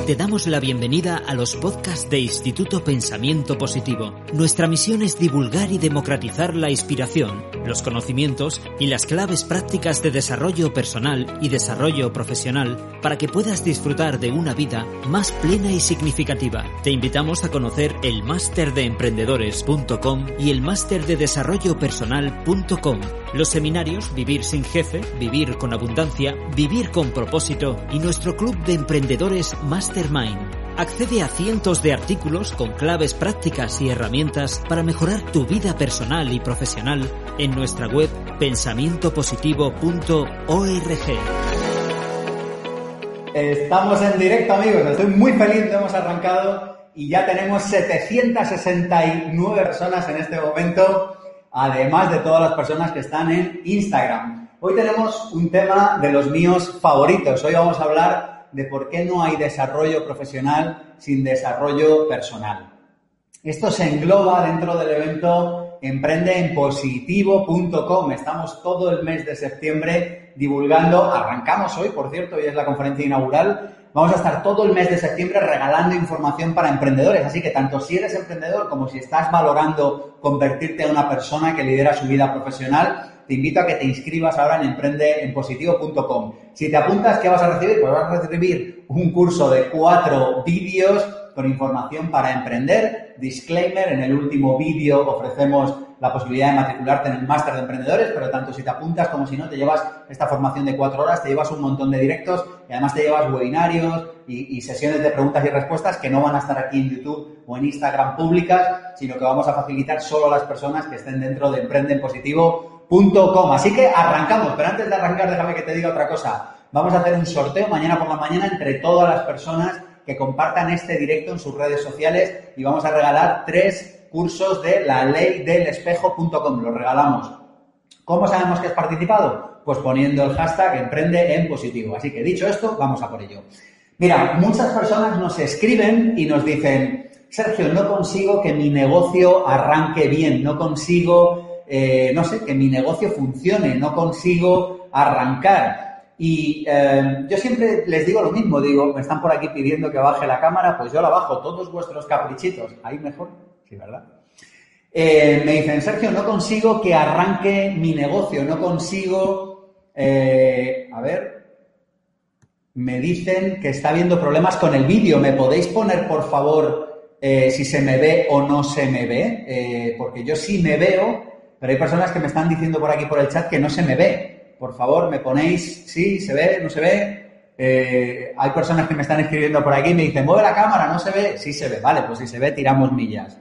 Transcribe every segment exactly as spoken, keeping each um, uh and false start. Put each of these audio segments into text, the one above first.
Te damos la bienvenida a los podcasts de Instituto Pensamiento Positivo. Nuestra misión es divulgar y democratizar la inspiración, los conocimientos y las claves prácticas de desarrollo personal y desarrollo profesional para que puedas disfrutar de una vida más plena y significativa. Te invitamos a conocer el máster de emprendedores punto com y el máster de desarrollo personal punto com. Los seminarios Vivir sin jefe, Vivir con abundancia, Vivir con propósito y nuestro club de emprendedores Mastermind. Accede a cientos de artículos con claves prácticas y herramientas para mejorar tu vida personal y profesional en nuestra web pensamiento positivo punto org. Estamos en directo, amigos. Estoy muy feliz de hemos arrancado y ya tenemos setecientas sesenta y nueve personas en este momento, además de todas las personas que están en Instagram. Hoy tenemos un tema de los míos favoritos. Hoy vamos a hablar de por qué no hay desarrollo profesional sin desarrollo personal. Esto se engloba dentro del evento emprende en positivo punto com. Estamos todo el mes de septiembre divulgando, arrancamos hoy, por cierto, hoy es la conferencia inaugural. Vamos a estar todo el mes de septiembre regalando información para emprendedores, así que tanto si eres emprendedor como si estás valorando convertirte en una persona que lidera su vida profesional, te invito a que te inscribas ahora en emprende en positivo punto com. Si te apuntas, ¿qué vas a recibir? Pues vas a recibir un curso de cuatro vídeos con información para emprender. Disclaimer, en el último vídeo ofrecemos la posibilidad de matricularte en el máster de emprendedores, pero tanto si te apuntas como si no, te llevas esta formación de cuatro horas, te llevas un montón de directos y además te llevas webinarios y, y sesiones de preguntas y respuestas que no van a estar aquí en YouTube o en Instagram públicas, sino que vamos a facilitar solo a las personas que estén dentro de emprende en positivo punto com. Así que arrancamos, pero antes de arrancar déjame que te diga otra cosa. Vamos a hacer un sorteo mañana por la mañana entre todas las personas que compartan este directo en sus redes sociales y vamos a regalar tres cursos de la ley del espejo punto com. Los regalamos. ¿Cómo sabemos que has participado? Pues poniendo el hashtag emprende en positivo. Así que dicho esto, vamos a por ello. Mira, muchas personas nos escriben y nos dicen: Sergio, no consigo que mi negocio arranque bien, no consigo, eh, no sé, que mi negocio funcione, no consigo arrancar. Y eh, yo siempre les digo lo mismo, digo, me están por aquí pidiendo que baje la cámara, pues yo la bajo, todos vuestros caprichitos, ahí mejor, sí, ¿verdad? Eh, me dicen, Sergio, no consigo que arranque mi negocio, no consigo, eh, a ver, me dicen que está habiendo problemas con el vídeo, ¿me podéis poner, por favor, eh, si se me ve o no se me ve? Eh, porque yo sí me veo, pero hay personas que me están diciendo por aquí por el chat que no se me ve. Por favor, me ponéis, sí, se ve, no se ve. Eh, hay personas que me están escribiendo por aquí y me dicen, mueve la cámara, no se ve. Sí se ve, vale, pues si se ve, tiramos millas.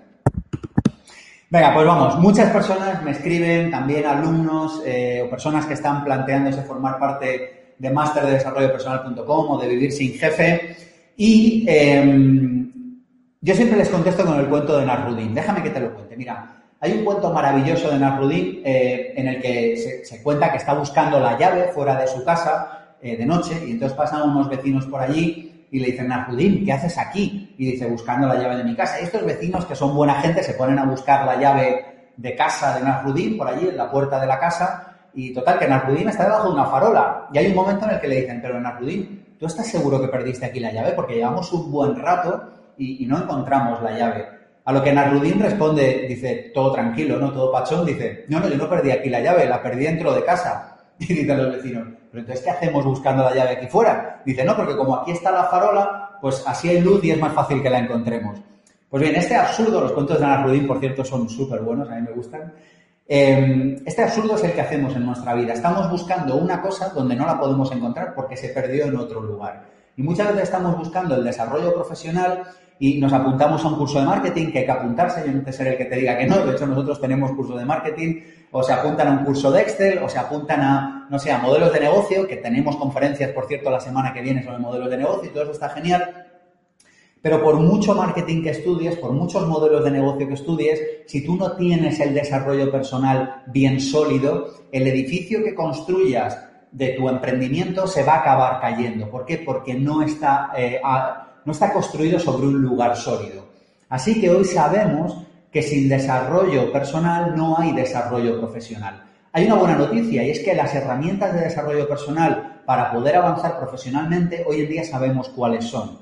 Venga, pues vamos, muchas personas me escriben, también alumnos eh, o personas que están planteándose formar parte de máster de desarrollo personal punto com o de Vivir sin jefe. Y eh, yo siempre les contesto con el cuento de Nasruddin. Déjame que te lo cuente. Mira, hay un cuento maravilloso de Nasruddin eh, en el que se, se cuenta que está buscando la llave fuera de su casa eh, de noche y entonces pasan unos vecinos por allí y le dicen, Nasruddin, ¿qué haces aquí? Y dice, buscando la llave de mi casa. Y estos vecinos, que son buena gente, se ponen a buscar la llave de casa de Nasruddin por allí, en la puerta de la casa, y total, que Nasruddin está debajo de una farola. Y hay un momento en el que le dicen, pero Nasruddin, ¿tú estás seguro que perdiste aquí la llave? Porque llevamos un buen rato y, y no encontramos la llave. A lo que Nasruddin responde, dice, todo tranquilo, ¿no? Todo pachón, dice, no, no, yo no perdí aquí la llave, la perdí dentro de casa. Y dicen los vecinos, pero entonces, ¿qué hacemos buscando la llave aquí fuera? Dice, no, porque como aquí está la farola, pues así hay luz y es más fácil que la encontremos. Pues bien, este absurdo, los cuentos de Nasruddin, por cierto, son súper buenos, a mí me gustan. Eh, este absurdo es el que hacemos en nuestra vida. Estamos buscando una cosa donde no la podemos encontrar porque se perdió en otro lugar. Y muchas veces estamos buscando el desarrollo profesional y nos apuntamos a un curso de marketing, que hay que apuntarse, yo no te seré el que te diga que no, de hecho nosotros tenemos curso de marketing, o se apuntan a un curso de Excel, o se apuntan a, no sé, a modelos de negocio, que tenemos conferencias, por cierto, la semana que viene sobre modelos de negocio y todo eso está genial, pero por mucho marketing que estudies, por muchos modelos de negocio que estudies, si tú no tienes el desarrollo personal bien sólido, el edificio que construyas de tu emprendimiento se va a acabar cayendo. ¿Por qué? Porque no está... Eh, a, no está construido sobre un lugar sólido. Así que hoy sabemos que sin desarrollo personal no hay desarrollo profesional. Hay una buena noticia y es que las herramientas de desarrollo personal para poder avanzar profesionalmente hoy en día sabemos cuáles son.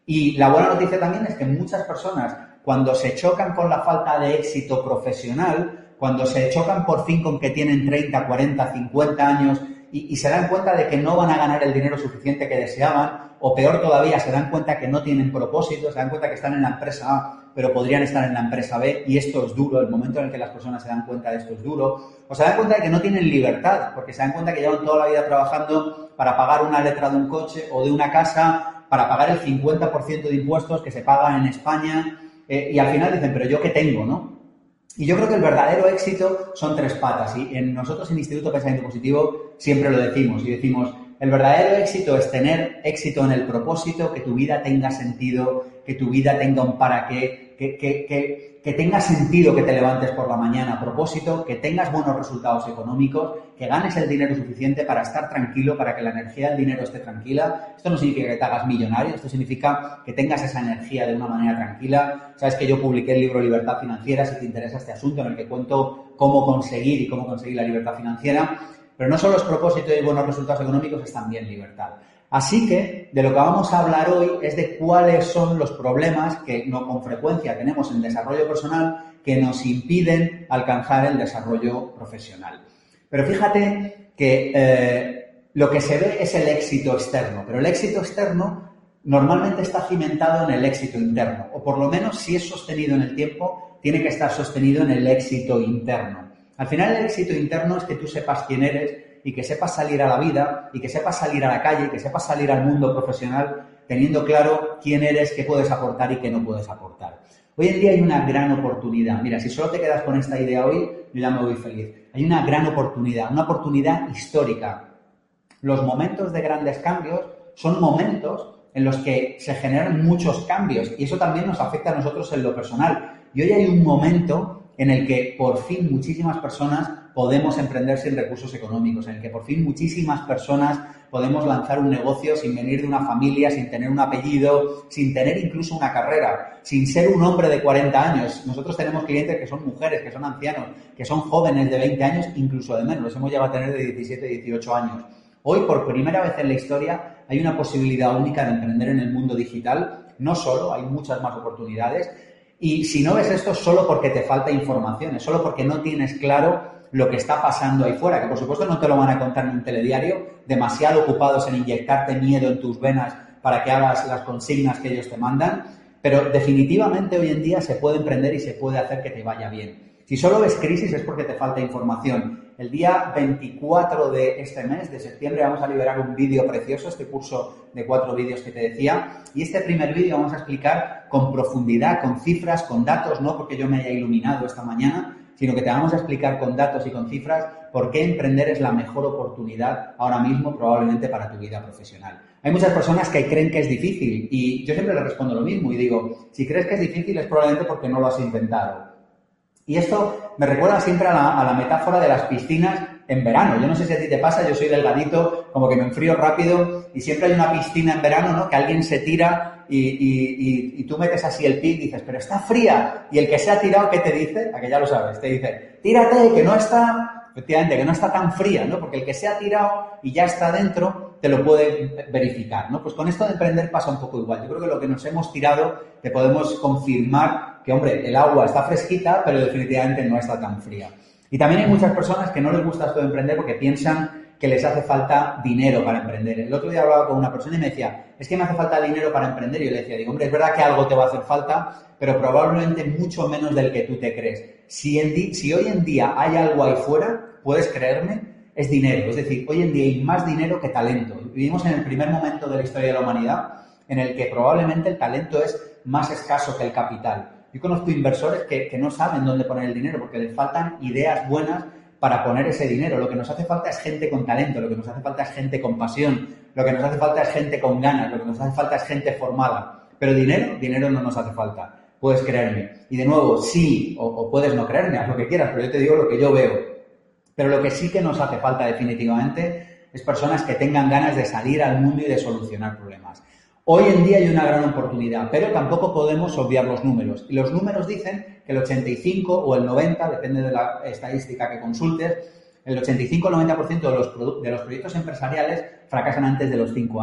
Y la buena noticia también es que muchas personas, cuando se chocan con la falta de éxito profesional, cuando se chocan por fin con que tienen treinta, cuarenta, cincuenta años y, y se dan cuenta de que no van a ganar el dinero suficiente que deseaban, o peor todavía, se dan cuenta que no tienen propósito, se dan cuenta que están en la empresa A, pero podrían estar en la empresa B, y esto es duro, el momento en el que las personas se dan cuenta de esto es duro, o se dan cuenta de que no tienen libertad, porque se dan cuenta que llevan toda la vida trabajando para pagar una letra de un coche o de una casa, para pagar el cincuenta por ciento de impuestos que se paga en España, eh, y al final dicen, pero ¿yo qué tengo, no? Y yo creo que el verdadero éxito son tres patas, y en nosotros en Instituto Pensamiento Positivo siempre lo decimos, y decimos, el verdadero éxito es tener éxito en el propósito, que tu vida tenga sentido, que tu vida tenga un para qué, que, que, que, que tenga sentido que te levantes por la mañana a propósito, que tengas buenos resultados económicos, que ganes el dinero suficiente para estar tranquilo, para que la energía del dinero esté tranquila. Esto no significa que te hagas millonario, esto significa que tengas esa energía de una manera tranquila. Sabes que yo publiqué el libro Libertad Financiera, si te interesa este asunto, en el que cuento cómo conseguir y cómo conseguir la libertad financiera. Pero no solo es propósito y buenos resultados económicos, es también libertad. Así que, de lo que vamos a hablar hoy es de cuáles son los problemas que no con frecuencia tenemos en desarrollo personal que nos impiden alcanzar el desarrollo profesional. Pero fíjate que eh, lo que se ve es el éxito externo, pero el éxito externo normalmente está cimentado en el éxito interno, o por lo menos si es sostenido en el tiempo, tiene que estar sostenido en el éxito interno. Al final el éxito interno es que tú sepas quién eres y que sepas salir a la vida y que sepas salir a la calle y que sepas salir al mundo profesional teniendo claro quién eres, qué puedes aportar y qué no puedes aportar. Hoy en día hay una gran oportunidad. Mira, si solo te quedas con esta idea hoy, yo ya me voy feliz. Hay una gran oportunidad, una oportunidad histórica. Los momentos de grandes cambios son momentos en los que se generan muchos cambios y eso también nos afecta a nosotros en lo personal. Y hoy hay un momento en el que por fin muchísimas personas podemos emprender sin recursos económicos, en el que por fin muchísimas personas podemos lanzar un negocio sin venir de una familia, sin tener un apellido, sin tener incluso una carrera, sin ser un hombre de cuarenta años. Nosotros tenemos clientes que son mujeres, que son ancianos, que son jóvenes de veinte años, incluso de menos, los hemos llegado a tener de diecisiete, dieciocho años. Hoy, por primera vez en la historia, hay una posibilidad única de emprender en el mundo digital. No solo, hay muchas más oportunidades. Y si no ves esto es solo porque te falta información, es solo porque no tienes claro lo que está pasando ahí fuera, que por supuesto no te lo van a contar en un telediario, demasiado ocupados en inyectarte miedo en tus venas para que hagas las consignas que ellos te mandan, pero definitivamente hoy en día se puede emprender y se puede hacer que te vaya bien. Si solo ves crisis es porque te falta información. El día veinticuatro de este mes, de septiembre, vamos a liberar un vídeo precioso, este curso de cuatro vídeos que te decía, y este primer vídeo vamos a explicar con profundidad, con cifras, con datos, no porque yo me haya iluminado esta mañana, sino que te vamos a explicar con datos y con cifras por qué emprender es la mejor oportunidad ahora mismo probablemente para tu vida profesional. Hay muchas personas que creen que es difícil y yo siempre les respondo lo mismo y digo, si crees que es difícil es probablemente porque no lo has intentado. Y esto me recuerda siempre a la, a la metáfora de las piscinas en verano. Yo no sé si a ti te pasa, yo soy delgadito, como que me enfrío rápido y siempre hay una piscina en verano, ¿no? Que alguien se tira y, y, y, y tú metes así el pie y dices, pero está fría. Y el que se ha tirado, ¿qué te dice? A que ya lo sabes, te dice, tírate, que no está, efectivamente, que no está tan fría, ¿no? Porque el que se ha tirado y ya está dentro, te lo puede verificar, ¿no? Pues con esto de emprender pasa un poco igual. Yo creo que lo que nos hemos tirado te podemos confirmar que, hombre, el agua está fresquita, pero definitivamente no está tan fría. Y también hay muchas personas que no les gusta esto de emprender porque piensan que les hace falta dinero para emprender. El otro día hablaba con una persona y me decía, es que me hace falta dinero para emprender. Y yo le decía, digo, hombre, es verdad que algo te va a hacer falta, pero probablemente mucho menos del que tú te crees. Si, en di- si hoy en día hay algo ahí fuera, puedes creerme, es dinero. Es decir, hoy en día hay más dinero que talento. Vivimos en el primer momento de la historia de la humanidad en el que probablemente el talento es más escaso que el capital. Yo conozco inversores que, que no saben dónde poner el dinero porque les faltan ideas buenas para poner ese dinero. Lo que nos hace falta es gente con talento, lo que nos hace falta es gente con pasión, lo que nos hace falta es gente con ganas, lo que nos hace falta es gente formada. Pero dinero, dinero no nos hace falta. Puedes creerme. Y de nuevo, sí, o, o puedes no creerme, haz lo que quieras, pero yo te digo lo que yo veo. Pero lo que sí que nos hace falta definitivamente es personas que tengan ganas de salir al mundo y de solucionar problemas. Hoy en día hay una gran oportunidad, pero tampoco podemos obviar los números. Y los números dicen que el ochenta y cinco o el noventa, depende de la estadística que consultes, el ochenta y cinco o el noventa por ciento de los, de los proyectos empresariales fracasan antes de los cinco años.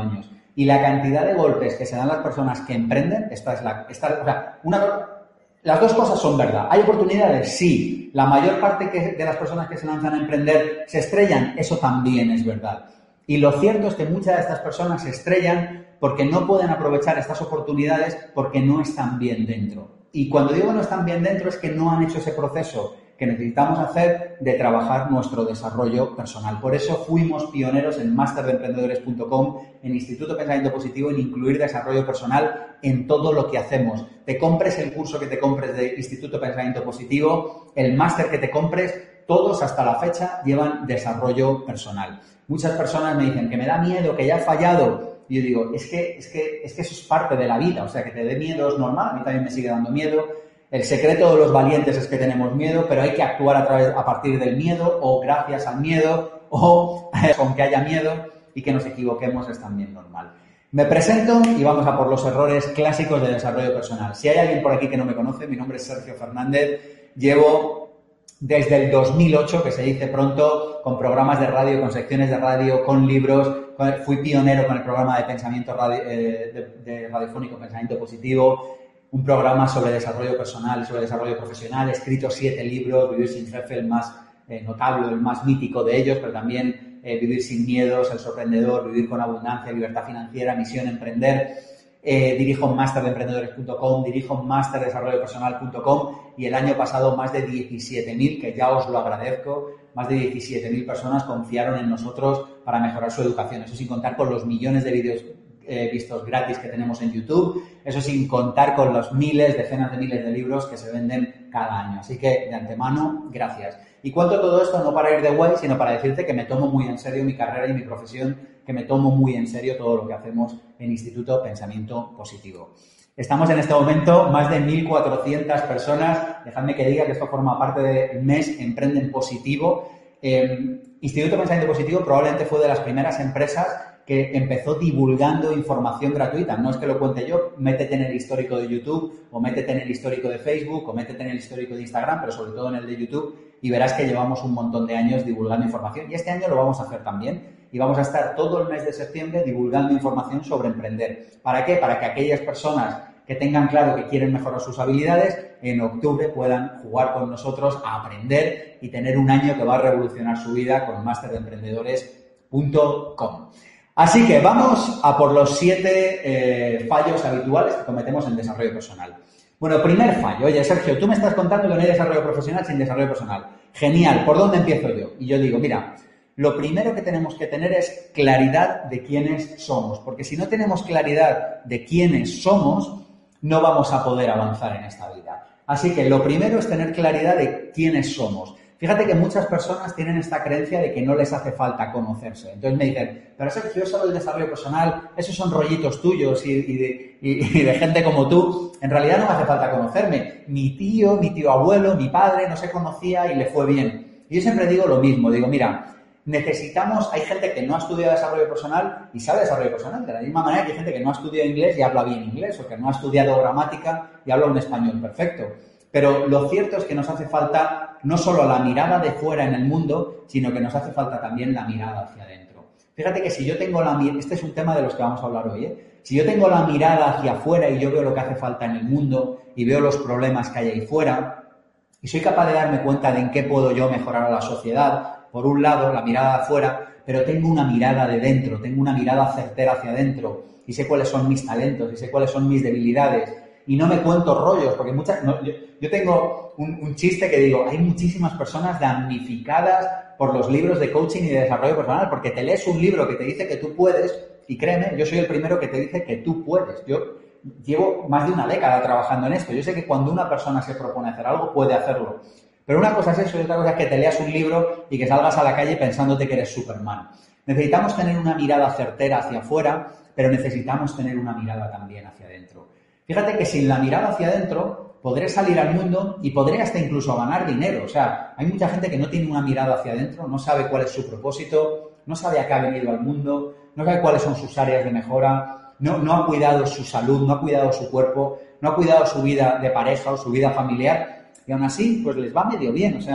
Y la cantidad de golpes que se dan las personas que emprenden, esta es la... Esta, o sea, una, las dos cosas son verdad. ¿Hay oportunidades? Sí. La mayor parte que, de las personas que se lanzan a emprender se estrellan, eso también es verdad. Y lo cierto es que muchas de estas personas se estrellan porque no pueden aprovechar estas oportunidades porque no están bien dentro. Y cuando digo no están bien dentro es que no han hecho ese proceso que necesitamos hacer de trabajar nuestro desarrollo personal. Por eso fuimos pioneros en master de emprendedores punto com, en Instituto Pensamiento Positivo, en incluir desarrollo personal en todo lo que hacemos. Te compres el curso que te compres de Instituto Pensamiento Positivo, el máster que te compres, todos hasta la fecha llevan desarrollo personal. Muchas personas me dicen que me da miedo, que ya he fallado. Y yo digo, es que, es que, es que eso es parte de la vida. O sea, que te dé miedo es normal. A mí también me sigue dando miedo. El secreto de los valientes es que tenemos miedo, pero hay que actuar a, través, a partir del miedo o gracias al miedo o con que haya miedo y que nos equivoquemos es también normal. Me presento y vamos a por los errores clásicos de desarrollo personal. Si hay alguien por aquí que no me conoce, mi nombre es Sergio Fernández. Llevo desde el dos mil ocho, que se dice pronto, con programas de radio, con secciones de radio, con libros. Fui pionero con el programa de pensamiento radio, eh, de, de radiofónico Pensamiento Positivo. Un programa sobre desarrollo personal, sobre desarrollo profesional. He escrito siete libros, Vivir sin jefe, el más eh, notable, el más mítico de ellos, pero también eh, Vivir sin miedos, El sorprendedor, Vivir con abundancia, Libertad financiera, Misión emprender. Eh, dirijo master de emprendedores punto com, dirijo master de desarrollo personal punto com y el año pasado más de diecisiete mil, que ya os lo agradezco, más de diecisiete mil personas confiaron en nosotros para mejorar su educación. Eso sin contar con los millones de vídeos Eh, vistos gratis que tenemos en YouTube, eso sin contar con los miles, decenas de miles de libros que se venden cada año. Así que, de antemano, gracias. Y cuento todo esto no para ir de guay, sino para decirte que me tomo muy en serio mi carrera y mi profesión, que me tomo muy en serio todo lo que hacemos en Instituto Pensamiento Positivo. Estamos en este momento más de mil cuatrocientas personas. Dejadme que diga que esto forma parte del mes Emprenden Positivo. Eh, Instituto Pensamiento Positivo probablemente fue de las primeras empresas que empezó divulgando información gratuita. No es que lo cuente yo, métete en el histórico de YouTube o métete en el histórico de Facebook o métete en el histórico de Instagram, pero sobre todo en el de YouTube y verás que llevamos un montón de años divulgando información y este año lo vamos a hacer también y vamos a estar todo el mes de septiembre divulgando información sobre emprender. ¿Para qué? Para que aquellas personas que tengan claro que quieren mejorar sus habilidades, en octubre puedan jugar con nosotros a aprender y tener un año que va a revolucionar su vida con master de emprendedores punto com. Así que vamos a por los siete eh, fallos habituales que cometemos en desarrollo personal. Bueno, primer fallo. Oye, Sergio, tú me estás contando que no hay desarrollo profesional sin desarrollo personal. Genial, ¿por dónde empiezo yo? Y yo digo, mira, lo primero que tenemos que tener es claridad de quiénes somos, porque si no tenemos claridad de quiénes somos, no vamos a poder avanzar en esta vida. Así que lo primero es tener claridad de quiénes somos. Fíjate que muchas personas tienen esta creencia de que no les hace falta conocerse. Entonces me dicen, pero Sergio, eso del desarrollo personal, esos son rollitos tuyos y, y, de, y, y de gente como tú. En realidad no me hace falta conocerme. Mi tío, mi tío abuelo, mi padre no se conocía y le fue bien. Y yo siempre digo lo mismo. Digo, mira, necesitamos, hay gente que no ha estudiado desarrollo personal y sabe desarrollo personal. De la misma manera que hay gente que no ha estudiado inglés y habla bien inglés o que no ha estudiado gramática y habla un español perfecto. Pero lo cierto es que nos hace falta no solo la mirada de fuera en el mundo, sino que nos hace falta también la mirada hacia adentro. Fíjate que si yo tengo la mirada, este es un tema de los que vamos a hablar hoy, ¿eh? Si yo tengo la mirada hacia afuera y yo veo lo que hace falta en el mundo y veo los problemas que hay ahí fuera y soy capaz de darme cuenta de en qué puedo yo mejorar a la sociedad, por un lado, la mirada de afuera, pero tengo una mirada de dentro, tengo una mirada certera hacia adentro y sé cuáles son mis talentos y sé cuáles son mis debilidades. Y no me cuento rollos, porque muchas, no, yo, yo tengo un, un chiste que digo, hay muchísimas personas damnificadas por los libros de coaching y de desarrollo personal, porque te lees un libro que te dice que tú puedes, y créeme, yo soy el primero que te dice que tú puedes. Yo llevo más de una década trabajando en esto. Yo sé que cuando una persona se propone hacer algo, puede hacerlo. Pero una cosa es eso y otra cosa es que te leas un libro y que salgas a la calle pensándote que eres Superman. Necesitamos tener una mirada certera hacia afuera, pero necesitamos tener una mirada también hacia adentro. Fíjate que sin la mirada hacia adentro podré salir al mundo y podré hasta incluso ganar dinero. O sea, hay mucha gente que no tiene una mirada hacia adentro, no sabe cuál es su propósito, no sabe a qué ha venido al mundo, no sabe cuáles son sus áreas de mejora, no, no ha cuidado su salud, no ha cuidado su cuerpo, no ha cuidado su vida de pareja o su vida familiar y aún así pues les va medio bien. O sea,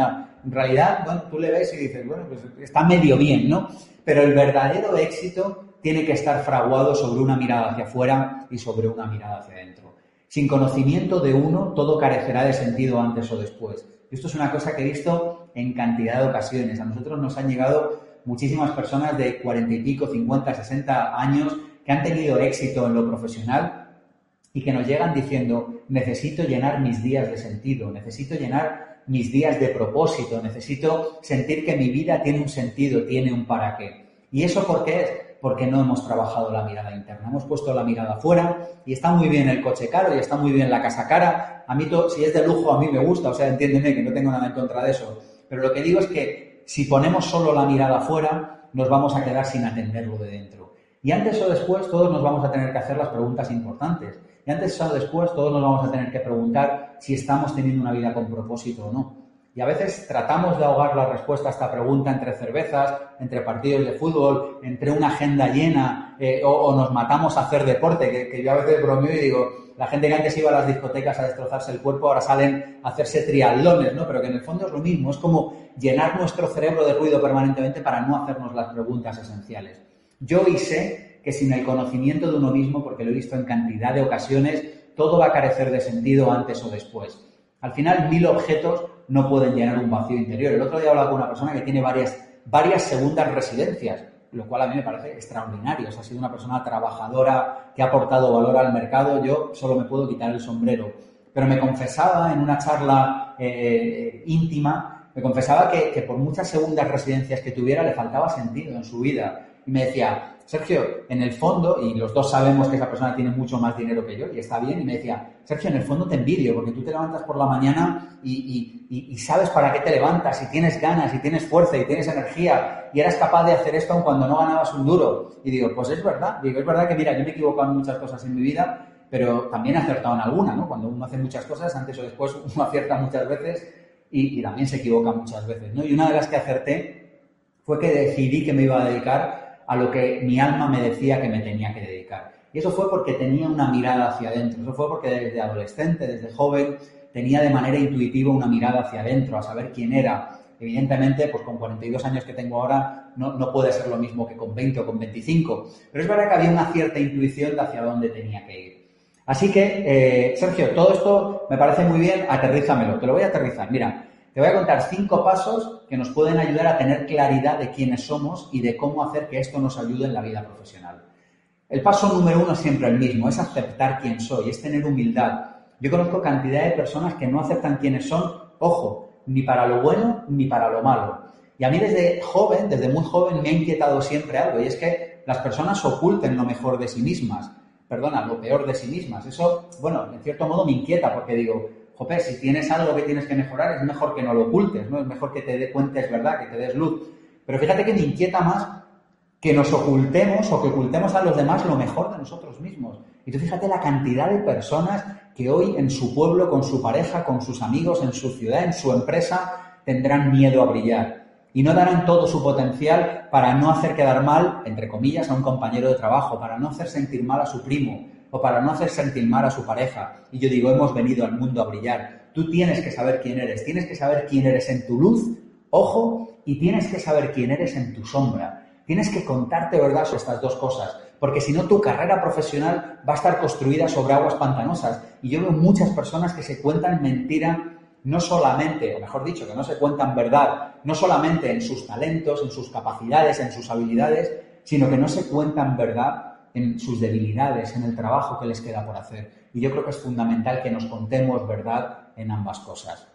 En realidad, bueno, tú le ves y dices, bueno, pues está medio bien, ¿no? Pero el verdadero éxito tiene que estar fraguado sobre una mirada hacia afuera y sobre una mirada hacia adentro. Sin conocimiento de uno, todo carecerá de sentido antes o después. Esto es una cosa que he visto en cantidad de ocasiones. A nosotros nos han llegado muchísimas personas de cuarenta y pico, cincuenta, sesenta años que han tenido éxito en lo profesional y que nos llegan diciendo, necesito llenar mis días de sentido, necesito llenar mis días de propósito, necesito sentir que mi vida tiene un sentido, tiene un para qué. ¿Y eso por qué es? Porque no hemos trabajado la mirada interna, hemos puesto la mirada afuera y está muy bien el coche caro y está muy bien la casa cara. A mí, todo, si es de lujo, a mí me gusta, o sea, entiéndeme que no tengo nada en contra de eso. Pero lo que digo es que si ponemos solo la mirada afuera, nos vamos a quedar sin atenderlo de dentro. Y antes o después todos nos vamos a tener que hacer las preguntas importantes. Y antes o después todos nos vamos a tener que preguntar si estamos teniendo una vida con propósito o no. Y a veces tratamos de ahogar la respuesta a esta pregunta entre cervezas, entre partidos de fútbol, entre una agenda llena, eh, o, o nos matamos a hacer deporte, que, que yo a veces bromeo y digo, la gente que antes iba a las discotecas a destrozarse el cuerpo, ahora salen a hacerse triatlones, ¿no? Pero que en el fondo es lo mismo, es como llenar nuestro cerebro de ruido permanentemente para no hacernos las preguntas esenciales. Yo hoy sé que sin el conocimiento de uno mismo, porque lo he visto en cantidad de ocasiones, todo va a carecer de sentido antes o después. Al final, mil objetos no pueden llenar un vacío interior. El otro día hablaba con una persona que tiene varias, varias segundas residencias, lo cual a mí me parece extraordinario. O sea, ha sido una persona trabajadora que ha aportado valor al mercado. Yo solo me puedo quitar el sombrero. Pero me confesaba en una charla eh, íntima, me confesaba que, que por muchas segundas residencias que tuviera le faltaba sentido en su vida. Y me decía, Sergio, en el fondo, y los dos sabemos que esa persona tiene mucho más dinero que yo y está bien, y me decía, Sergio, en el fondo te envidio porque tú te levantas por la mañana y, y, y sabes para qué te levantas, y tienes ganas, y tienes fuerza, y tienes energía, y eras capaz de hacer esto aun cuando no ganabas un duro. Y digo, pues es verdad, digo, es verdad que mira, yo me he equivocado en muchas cosas en mi vida, pero también he acertado en alguna, ¿no? Cuando uno hace muchas cosas, antes o después uno acierta muchas veces y, y también se equivoca muchas veces, ¿no? Y una de las que acerté fue que decidí que me iba a dedicar a lo que mi alma me decía que me tenía que dedicar. Y eso fue porque tenía una mirada hacia adentro. Eso fue porque desde adolescente, desde joven, tenía de manera intuitiva una mirada hacia adentro, a saber quién era. Evidentemente, pues con cuarenta y dos años que tengo ahora, no, no puede ser lo mismo que con veinte o con veinticinco. Pero es verdad que había una cierta intuición de hacia dónde tenía que ir. Así que, eh, Sergio, todo esto me parece muy bien, aterrízamelo. Te lo voy a aterrizar. Mira, te voy a contar cinco pasos que nos pueden ayudar a tener claridad de quiénes somos y de cómo hacer que esto nos ayude en la vida profesional. El paso número uno es siempre el mismo, es aceptar quién soy, es tener humildad. Yo conozco cantidad de personas que no aceptan quiénes son, ojo, ni para lo bueno ni para lo malo. Y a mí desde joven, desde muy joven, me ha inquietado siempre algo, y es que las personas oculten lo mejor de sí mismas, perdona, lo peor de sí mismas. Eso, bueno, en cierto modo me inquieta porque digo, jope, si tienes algo que tienes que mejorar, es mejor que no lo ocultes, ¿no? Es mejor que te dé cuenta, es verdad, que te des luz. Pero fíjate que me inquieta más que nos ocultemos o que ocultemos a los demás lo mejor de nosotros mismos. Y tú fíjate la cantidad de personas que hoy en su pueblo, con su pareja, con sus amigos, en su ciudad, en su empresa, tendrán miedo a brillar. Y no darán todo su potencial para no hacer quedar mal, entre comillas, a un compañero de trabajo, para no hacer sentir mal a su primo, o para no hacer sentir mal a su pareja. Y yo digo, hemos venido al mundo a brillar. Tú tienes que saber quién eres, tienes que saber quién eres en tu luz, ojo, y tienes que saber quién eres en tu sombra. Tienes que contarte verdad sobre estas dos cosas, porque si no tu carrera profesional va a estar construida sobre aguas pantanosas. Y yo veo muchas personas que se cuentan mentira, no solamente, o mejor dicho, que no se cuentan verdad, no solamente en sus talentos, en sus capacidades, en sus habilidades, sino que no se cuentan verdad en sus debilidades, en el trabajo que les queda por hacer. Y yo creo que es fundamental que nos contemos verdad en ambas cosas.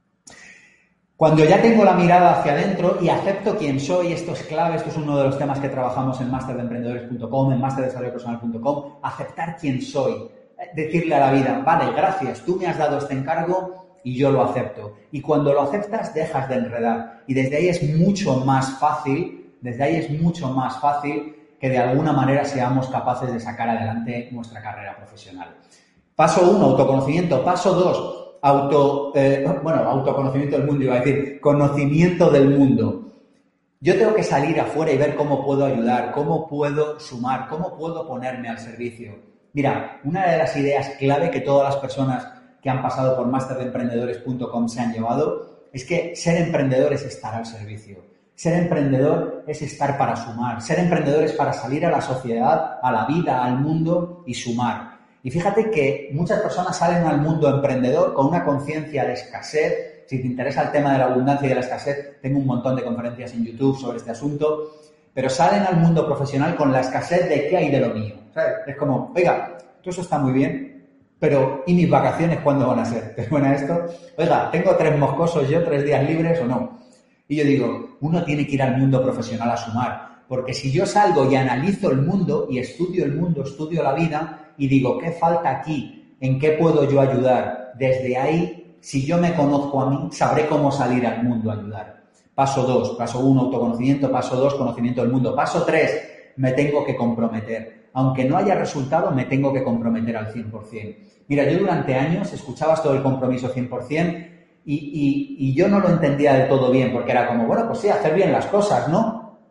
Cuando ya tengo la mirada hacia adentro y acepto quién soy, esto es clave, esto es uno de los temas que trabajamos en master de emprendedores punto com, en master de desarrollo personal punto com, aceptar quién soy, decirle a la vida, vale, gracias, tú me has dado este encargo y yo lo acepto. Y cuando lo aceptas, dejas de enredar. Y desde ahí es mucho más fácil, desde ahí es mucho más fácil que de alguna manera seamos capaces de sacar adelante nuestra carrera profesional. Paso uno, autoconocimiento. Paso dos, auto, eh, bueno, autoconocimiento del mundo, iba a decir, conocimiento del mundo. Yo tengo que salir afuera y ver cómo puedo ayudar, cómo puedo sumar, cómo puedo ponerme al servicio. Mira, una de las ideas clave que todas las personas que han pasado por master de emprendedores punto com se han llevado es que ser emprendedor es estar al servicio. Ser emprendedor es estar para sumar. Ser emprendedor es para salir a la sociedad, a la vida, al mundo y sumar. Y fíjate que muchas personas salen al mundo emprendedor con una conciencia de escasez. Si te interesa el tema de la abundancia y de la escasez, tengo un montón de conferencias en YouTube sobre este asunto. Pero salen al mundo profesional con la escasez de qué hay de lo mío. ¿Sabes? Es como, oiga, todo eso está muy bien, pero ¿y mis vacaciones cuándo van a ser? ¿Te suena esto? Oiga, ¿tengo tres moscosos yo, tres días libres o no? Y yo digo, uno tiene que ir al mundo profesional a sumar, porque si yo salgo y analizo el mundo y estudio el mundo, estudio la vida y digo, ¿qué falta aquí? ¿En qué puedo yo ayudar? Desde ahí, si yo me conozco a mí, sabré cómo salir al mundo a ayudar. Paso dos, paso uno, autoconocimiento, paso dos, conocimiento del mundo. Paso tres, me tengo que comprometer. Aunque no haya resultado, me tengo que comprometer al cien por ciento. Mira, yo durante años escuchaba esto del compromiso cien por ciento y, y, y yo no lo entendía del todo bien, porque era como, bueno, pues sí, hacer bien las cosas, ¿no?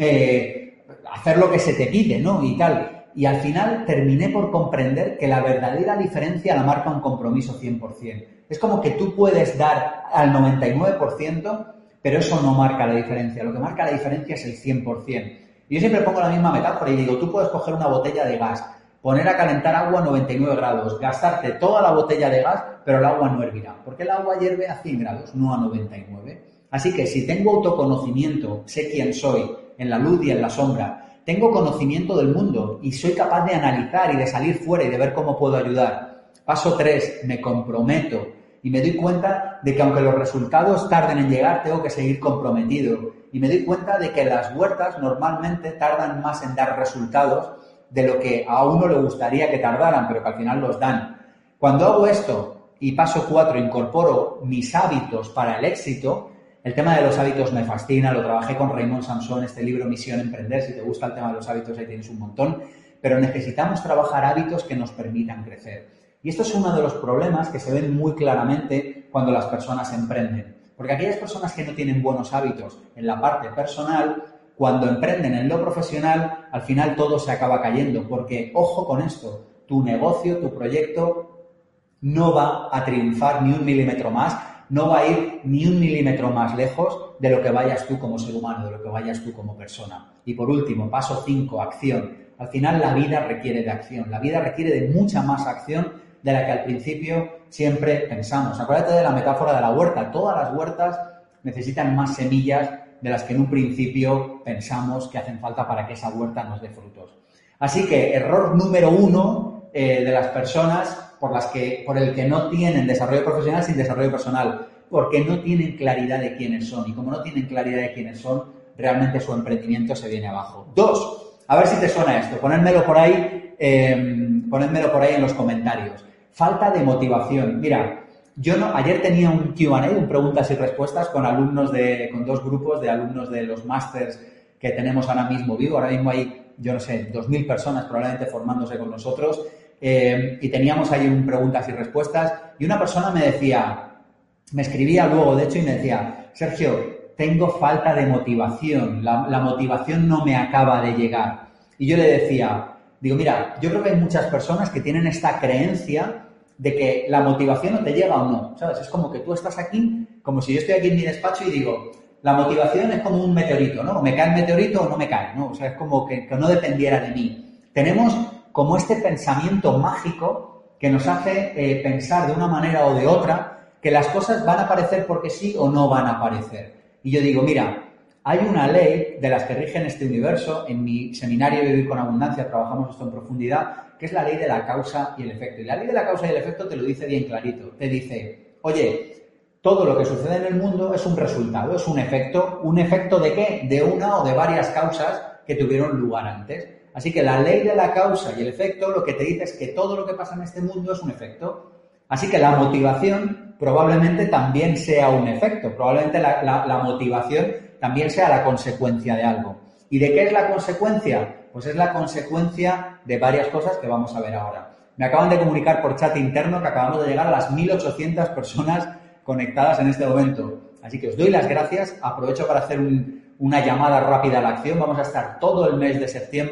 Eh, hacer lo que se te pide, ¿no? Y tal. Y al final terminé por comprender que la verdadera diferencia la marca un compromiso cien por ciento. Es como que tú puedes dar al noventa y nueve por ciento, pero eso no marca la diferencia. Lo que marca la diferencia es el cien por ciento. Y yo siempre pongo la misma metáfora y digo, tú puedes coger una botella de gas, poner a calentar agua a noventa y nueve grados, gastarte toda la botella de gas, pero el agua no hervirá, porque el agua hierve a cien grados, no a noventa y nueve. Así que si tengo autoconocimiento, sé quién soy, en la luz y en la sombra, tengo conocimiento del mundo y soy capaz de analizar y de salir fuera y de ver cómo puedo ayudar. Paso tres, me comprometo y me doy cuenta de que aunque los resultados tarden en llegar, tengo que seguir comprometido. Y me doy cuenta de que las huertas normalmente tardan más en dar resultados de lo que a uno le gustaría que tardaran, pero que al final los dan. Cuando hago esto y paso cuatro, incorporo mis hábitos para el éxito, el tema de los hábitos me fascina, lo trabajé con Raymond Samson, este libro Misión Emprender, si te gusta el tema de los hábitos ahí tienes un montón, pero necesitamos trabajar hábitos que nos permitan crecer. Y esto es uno de los problemas que se ven muy claramente cuando las personas emprenden. Porque aquellas personas que no tienen buenos hábitos en la parte personal, cuando emprenden en lo profesional, al final todo se acaba cayendo. Porque, ojo con esto, tu negocio, tu proyecto no va a triunfar ni un milímetro más, no va a ir ni un milímetro más lejos de lo que vayas tú como ser humano, de lo que vayas tú como persona. Y por último, paso cinco, acción. Al final la vida requiere de acción, la vida requiere de mucha más acción de la que al principio siempre pensamos. Acuérdate de la metáfora de la huerta. Todas las huertas necesitan más semillas de las que en un principio pensamos que hacen falta para que esa huerta nos dé frutos. Así que error número uno eh, de las personas por las que, por el que no tienen desarrollo profesional sin desarrollo personal, porque no tienen claridad de quiénes son. Y como no tienen claridad de quiénes son, realmente su emprendimiento se viene abajo. Dos, a ver si te suena esto. Ponérmelo por ahí, eh, ponérmelo por ahí en los comentarios. Falta de motivación. Mira, yo no, ayer tenía un Q and A, un preguntas y respuestas con alumnos de, con dos grupos de alumnos de los másters que tenemos ahora mismo vivo. Ahora mismo hay, yo no sé, dos mil personas probablemente formándose con nosotros. Eh, y teníamos ahí un preguntas y respuestas. Y una persona me decía, me escribía luego, de hecho, y me decía, Sergio, tengo falta de motivación. La, la motivación no me acaba de llegar. Y yo le decía, digo, mira, yo creo que hay muchas personas que tienen esta creencia de que la motivación no te llega o no, ¿sabes? Es como que tú estás aquí, como si yo estoy aquí en mi despacho y digo, la motivación es como un meteorito, ¿no? O me cae el meteorito o no me cae, ¿no? O sea, es como que, que no dependiera de mí. Tenemos como este pensamiento mágico que nos hace eh, pensar de una manera o de otra que las cosas van a aparecer porque sí o no van a aparecer. Y yo digo, mira, hay una ley de las que rigen este universo. En mi seminario Vivir con Abundancia trabajamos esto en profundidad, que es la ley de la causa y el efecto. Y la ley de la causa y el efecto te lo dice bien clarito. Te dice, oye, todo lo que sucede en el mundo es un resultado, es un efecto. ¿Un efecto de qué? De una o de varias causas que tuvieron lugar antes. Así que la ley de la causa y el efecto lo que te dice es que todo lo que pasa en este mundo es un efecto. Así que la motivación probablemente también sea un efecto. Probablemente la, la, la motivación también sea la consecuencia de algo. ¿Y de qué es la consecuencia? Pues es la consecuencia de varias cosas que vamos a ver ahora. Me acaban de comunicar por chat interno que acabamos de llegar a las mil ochocientas personas conectadas en este momento. Así que os doy las gracias. Aprovecho para hacer un, una llamada rápida a la acción. Vamos a estar todo el mes de septiembre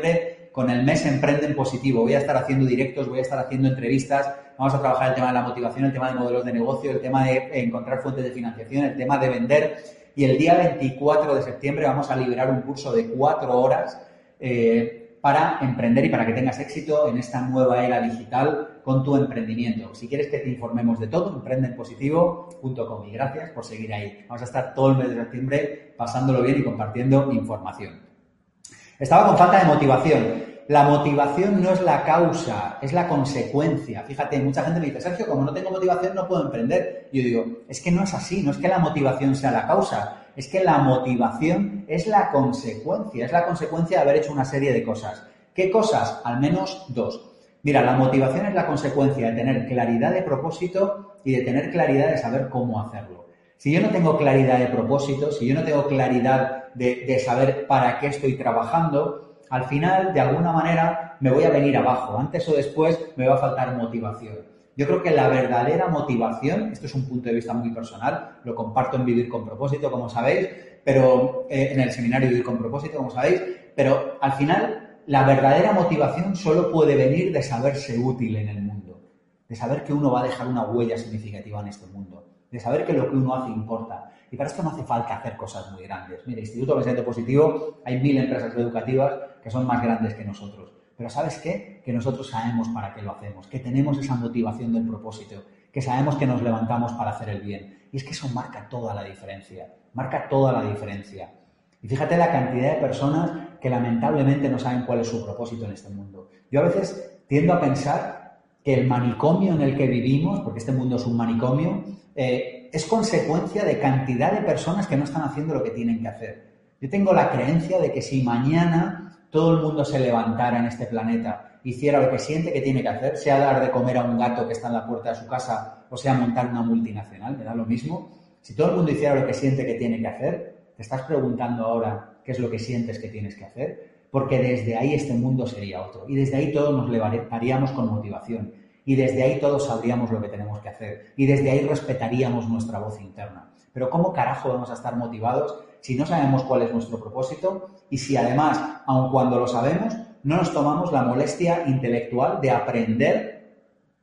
con el mes Emprende en Positivo. Voy a estar haciendo directos, voy a estar haciendo entrevistas, vamos a trabajar el tema de la motivación, el tema de modelos de negocio, el tema de encontrar fuentes de financiación, el tema de vender. Y el día veinticuatro de septiembre vamos a liberar un curso de cuatro horas eh, para emprender y para que tengas éxito en esta nueva era digital con tu emprendimiento. Si quieres que te informemos de todo, emprende en positivo punto com. Y gracias por seguir ahí. Vamos a estar todo el mes de septiembre pasándolo bien y compartiendo información. Estaba con falta de motivación. La motivación no es la causa, es la consecuencia. Fíjate, mucha gente me dice, Sergio, como no tengo motivación no puedo emprender. Yo digo, es que no es así, no es que la motivación sea la causa, es que la motivación es la consecuencia, es la consecuencia de haber hecho una serie de cosas. ¿Qué cosas? Al menos dos. Mira, la motivación es la consecuencia de tener claridad de propósito y de tener claridad de saber cómo hacerlo. Si yo no tengo claridad de propósito, si yo no tengo claridad de, de saber para qué estoy trabajando, al final, de alguna manera, me voy a venir abajo. Antes o después me va a faltar motivación. Yo creo que la verdadera motivación, esto es un punto de vista muy personal, lo comparto en Vivir con Propósito, como sabéis, pero eh, en el seminario Vivir con Propósito, como sabéis, pero al final la verdadera motivación solo puede venir de saberse útil en el mundo, de saber que uno va a dejar una huella significativa en este mundo, de saber que lo que uno hace importa. Y para esto no hace falta hacer cosas muy grandes. Mira, Instituto Pensamiento Positivo, hay mil empresas educativas que son más grandes que nosotros. Pero ¿sabes qué? Que nosotros sabemos para qué lo hacemos, que tenemos esa motivación del propósito, que sabemos que nos levantamos para hacer el bien. Y es que eso marca toda la diferencia, marca toda la diferencia. Y fíjate la cantidad de personas que lamentablemente no saben cuál es su propósito en este mundo. Yo a veces tiendo a pensar que el manicomio en el que vivimos, porque este mundo es un manicomio, eh, es consecuencia de cantidad de personas que no están haciendo lo que tienen que hacer. Yo tengo la creencia de que si mañana todo el mundo se levantara en este planeta, hiciera lo que siente que tiene que hacer, sea dar de comer a un gato que está en la puerta de su casa o sea montar una multinacional, me da lo mismo. Si todo el mundo hiciera lo que siente que tiene que hacer, te estás preguntando ahora qué es lo que sientes que tienes que hacer, porque desde ahí este mundo sería otro y desde ahí todos nos levantaríamos con motivación. Y desde ahí todos sabríamos lo que tenemos que hacer. Y desde ahí respetaríamos nuestra voz interna. Pero ¿cómo carajo vamos a estar motivados si no sabemos cuál es nuestro propósito? Y si además, aun cuando lo sabemos, no nos tomamos la molestia intelectual de aprender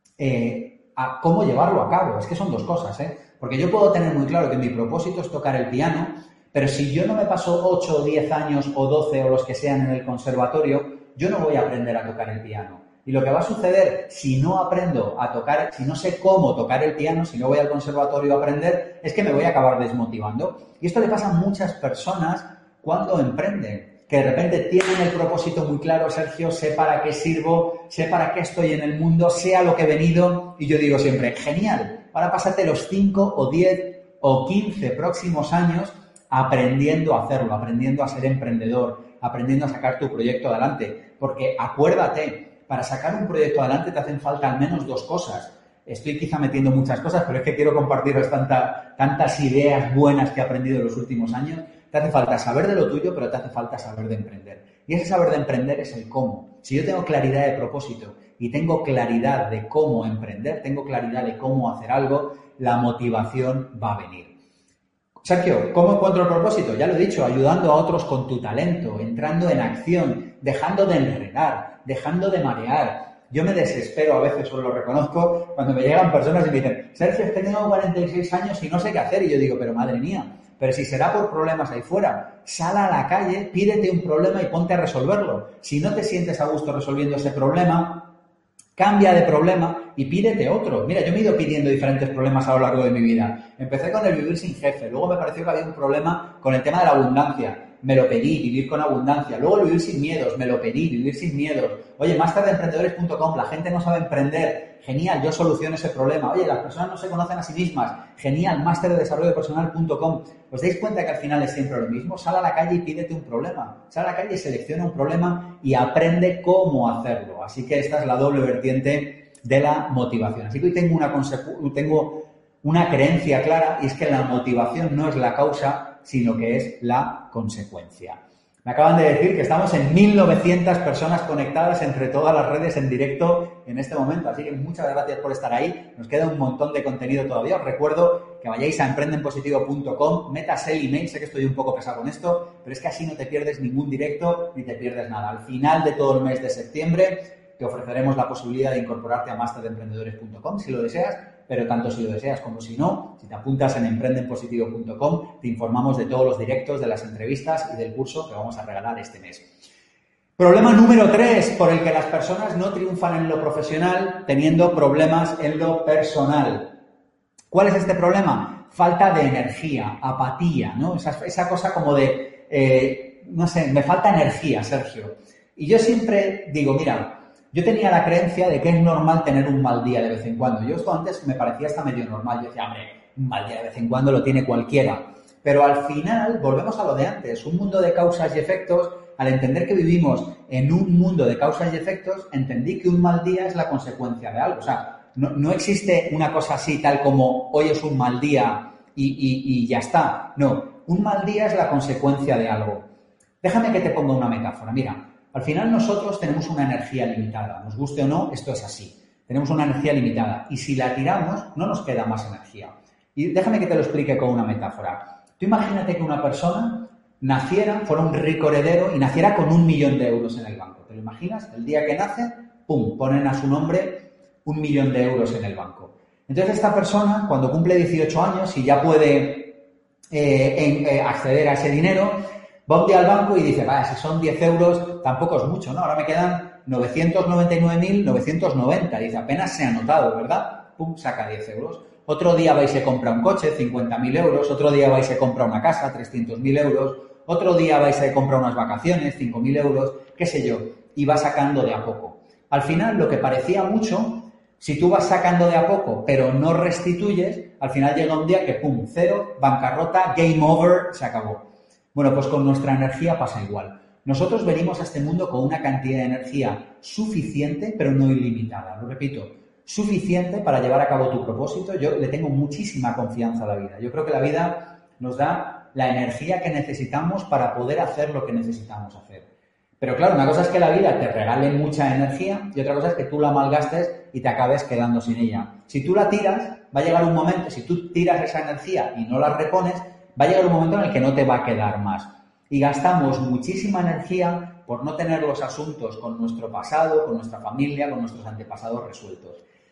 eh, a cómo llevarlo a cabo. Es que son dos cosas, ¿eh? Porque yo puedo tener muy claro que mi propósito es tocar el piano, pero si yo no me paso ocho o diez años o doce o los que sean en el conservatorio, yo no voy a aprender a tocar el piano. Y lo que va a suceder si no aprendo a tocar, si no sé cómo tocar el piano, si no voy al conservatorio a aprender, es que me voy a acabar desmotivando. Y esto le pasa a muchas personas cuando emprenden, que de repente tienen el propósito muy claro, Sergio, sé para qué sirvo, sé para qué estoy en el mundo, sé a lo que he venido. Y yo digo siempre, genial, ahora pásate los cinco o diez o quince próximos años aprendiendo a hacerlo, aprendiendo a ser emprendedor, aprendiendo a sacar tu proyecto adelante. Porque acuérdate, para sacar un proyecto adelante te hacen falta al menos dos cosas. Estoy quizá metiendo muchas cosas, pero es que quiero compartiros tanta, tantas ideas buenas que he aprendido en los últimos años. Te hace falta saber de lo tuyo, pero te hace falta saber de emprender. Y ese saber de emprender es el cómo. Si yo tengo claridad de propósito y tengo claridad de cómo emprender, tengo claridad de cómo hacer algo, la motivación va a venir. Sergio, ¿cómo encuentro el propósito? Ya lo he dicho, ayudando a otros con tu talento, entrando en acción, dejando de enredar, dejando de marear. Yo me desespero a veces, os lo reconozco, cuando me llegan personas y me dicen, Sergio, es que tengo cuarenta y seis años y no sé qué hacer. Y yo digo, pero madre mía, pero si será por problemas ahí fuera, sal a la calle, pídete un problema y ponte a resolverlo. Si no te sientes a gusto resolviendo ese problema, cambia de problema y pídete otro. Mira, yo me he ido pidiendo diferentes problemas a lo largo de mi vida. Empecé con el vivir sin jefe, luego me pareció que había un problema con el tema de la abundancia. Me lo pedí, vivir con abundancia. Luego el vivir sin miedos, me lo pedí, vivir sin miedos. Oye, máster de emprendedores punto com, la gente no sabe emprender. Genial, yo soluciono ese problema. Oye, las personas no se conocen a sí mismas. Genial, máster de desarrollo personal punto com. ¿Os dais cuenta que al final es siempre lo mismo? Sal a la calle y pídete un problema. Sal a la calle y selecciona un problema y aprende cómo hacerlo. Así que esta es la doble vertiente de la motivación. Así que hoy tengo una, consecu- tengo una creencia clara y es que la motivación no es la causa, sino que es la consecuencia. Me acaban de decir que estamos en mil novecientas personas conectadas entre todas las redes en directo en este momento. Así que muchas gracias por estar ahí. Nos queda un montón de contenido todavía. Os recuerdo que que vayáis a emprenden positivo punto com, metas el email, sé que estoy un poco pesado con esto, pero es que así no te pierdes ningún directo ni te pierdes nada. Al final de todo el mes de septiembre te ofreceremos la posibilidad de incorporarte a master de emprendedores punto com si lo deseas, pero tanto si lo deseas como si no, si te apuntas en emprenden positivo punto com, te informamos de todos los directos, de las entrevistas y del curso que vamos a regalar este mes. Problema número tres, por el que las personas no triunfan en lo profesional teniendo problemas en lo personal. ¿Cuál es este problema? Falta de energía, apatía, ¿no? Esa, esa cosa como de, eh, no sé, me falta energía, Sergio. Y yo siempre digo, mira, yo tenía la creencia de que es normal tener un mal día de vez en cuando. Yo esto antes me parecía hasta medio normal. Yo decía, hombre, un mal día de vez en cuando lo tiene cualquiera. Pero al final, volvemos a lo de antes, un mundo de causas y efectos. Al entender que vivimos en un mundo de causas y efectos, entendí que un mal día es la consecuencia de algo. O sea, no, no existe una cosa así tal como hoy es un mal día y, y, y ya está. No, un mal día es la consecuencia de algo. Déjame que te ponga una metáfora. Mira, al final nosotros tenemos una energía limitada. Nos guste o no, esto es así. Tenemos una energía limitada y si la tiramos, no nos queda más energía. Y déjame que te lo explique con una metáfora. Tú imagínate que una persona naciera, fuera un rico heredero y naciera con un millón de euros en el banco. ¿Te lo imaginas? El día que nace, ¡pum!, ponen a su nombre un millón de euros en el banco. Entonces esta persona, cuando cumple dieciocho años y ya puede eh, en, eh, acceder a ese dinero, va un día al banco y dice, vaya, si son diez euros, tampoco es mucho, ¿no? Ahora me quedan novecientos noventa y nueve mil novecientos noventa. Dice, apenas se ha notado, ¿verdad? ¡Pum!, saca diez euros. Otro día va y se compra un coche, cincuenta mil euros. Otro día va y se compra una casa, trescientos mil euros. Otro día vais a comprar unas vacaciones, cinco mil euros, qué sé yo, y va sacando de a poco. Al final, lo que parecía mucho, si tú vas sacando de a poco, pero no restituyes, al final llega un día que, pum, cero, bancarrota, game over, se acabó. Bueno, pues con nuestra energía pasa igual. Nosotros venimos a este mundo con una cantidad de energía suficiente, pero no ilimitada. Lo repito, suficiente para llevar a cabo tu propósito. Yo le tengo muchísima confianza a la vida. Yo creo que la vida nos da la energía que necesitamos para poder hacer lo que necesitamos hacer. Pero claro, una cosa es que la vida te regale mucha energía y otra cosa es que tú la malgastes y te acabes quedando sin ella. Si tú la tiras, va a llegar un momento, si tú tiras esa energía y no la repones, va a llegar un momento en el que no te va a quedar más. Y gastamos muchísima energía por no tener los asuntos con nuestro pasado, con nuestra familia, con nuestros antepasados resueltos.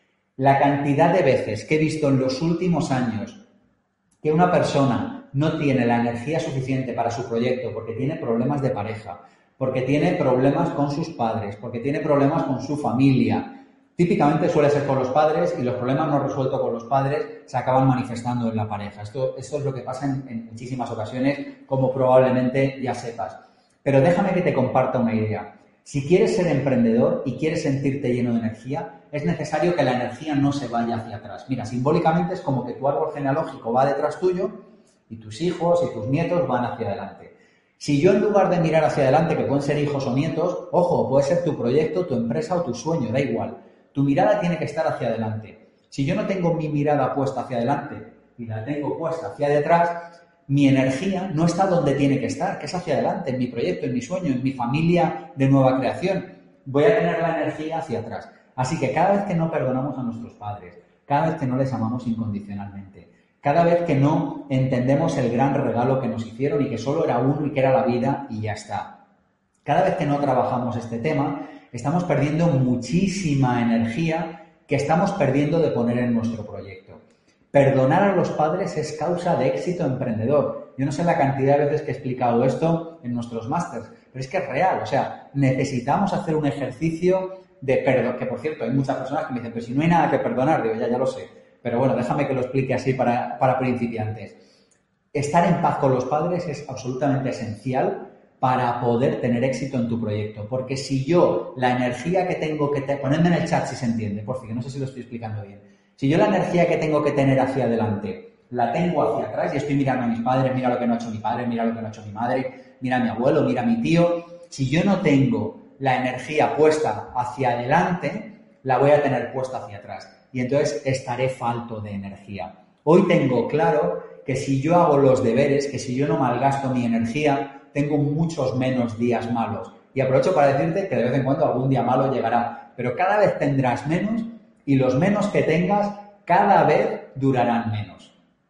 La cantidad de veces que he visto en los últimos años que una persona no tiene la energía suficiente para su proyecto porque tiene problemas de pareja, porque tiene problemas con sus padres, porque tiene problemas con su familia. Típicamente suele ser con los padres y los problemas no resueltos con los padres se acaban manifestando en la pareja. Esto, esto es lo que pasa en, en muchísimas ocasiones, como probablemente ya sepas. Pero déjame que te comparta una idea. Si quieres ser emprendedor y quieres sentirte lleno de energía, es necesario que la energía no se vaya hacia atrás. Mira, simbólicamente es como que tu árbol genealógico va detrás tuyo y tus hijos y tus nietos van hacia adelante. Si yo en lugar de mirar hacia adelante, que pueden ser hijos o nietos, ojo, puede ser tu proyecto, tu empresa o tu sueño, da igual. Tu mirada tiene que estar hacia adelante. Si yo no tengo mi mirada puesta hacia adelante y la tengo puesta hacia detrás, mi energía no está donde tiene que estar, que es hacia adelante, en mi proyecto, en mi sueño, en mi familia de nueva creación. Voy a tener la energía hacia atrás. Así que cada vez que no perdonamos a nuestros padres, cada vez que no les amamos incondicionalmente, cada vez que no entendemos el gran regalo que nos hicieron y que solo era uno y que era la vida y ya está. Cada vez que no trabajamos este tema, estamos perdiendo muchísima energía que estamos perdiendo de poner en nuestro proyecto. Perdonar a los padres es causa de éxito emprendedor. Yo no sé la cantidad de veces que he explicado esto en nuestros másters, pero es que es real. O sea, necesitamos hacer un ejercicio de perdón, que por cierto hay muchas personas que me dicen, pero si no hay nada que perdonar, digo, ya, ya lo sé. Pero bueno, déjame que lo explique así para, para principiantes. Estar en paz con los padres es absolutamente esencial para poder tener éxito en tu proyecto. Porque si yo, la energía que tengo que tener... Ponedme en el chat si se entiende, por fin, que no sé si lo estoy explicando bien. Si yo la energía que tengo que tener hacia adelante la tengo hacia atrás y estoy mirando a mis padres, mira lo que no ha hecho mi padre, mira lo que no ha hecho mi madre, mira a mi abuelo, mira a mi tío... Si yo no tengo la energía puesta hacia adelante, la voy a tener puesta hacia atrás. Y entonces estaré falto de energía. Hoy tengo claro que si yo hago los deberes, que si yo no malgasto mi energía, tengo muchos menos días malos. Y aprovecho para decirte que de vez en cuando algún día malo llegará, pero cada vez tendrás menos y los menos que tengas cada vez durarán menos.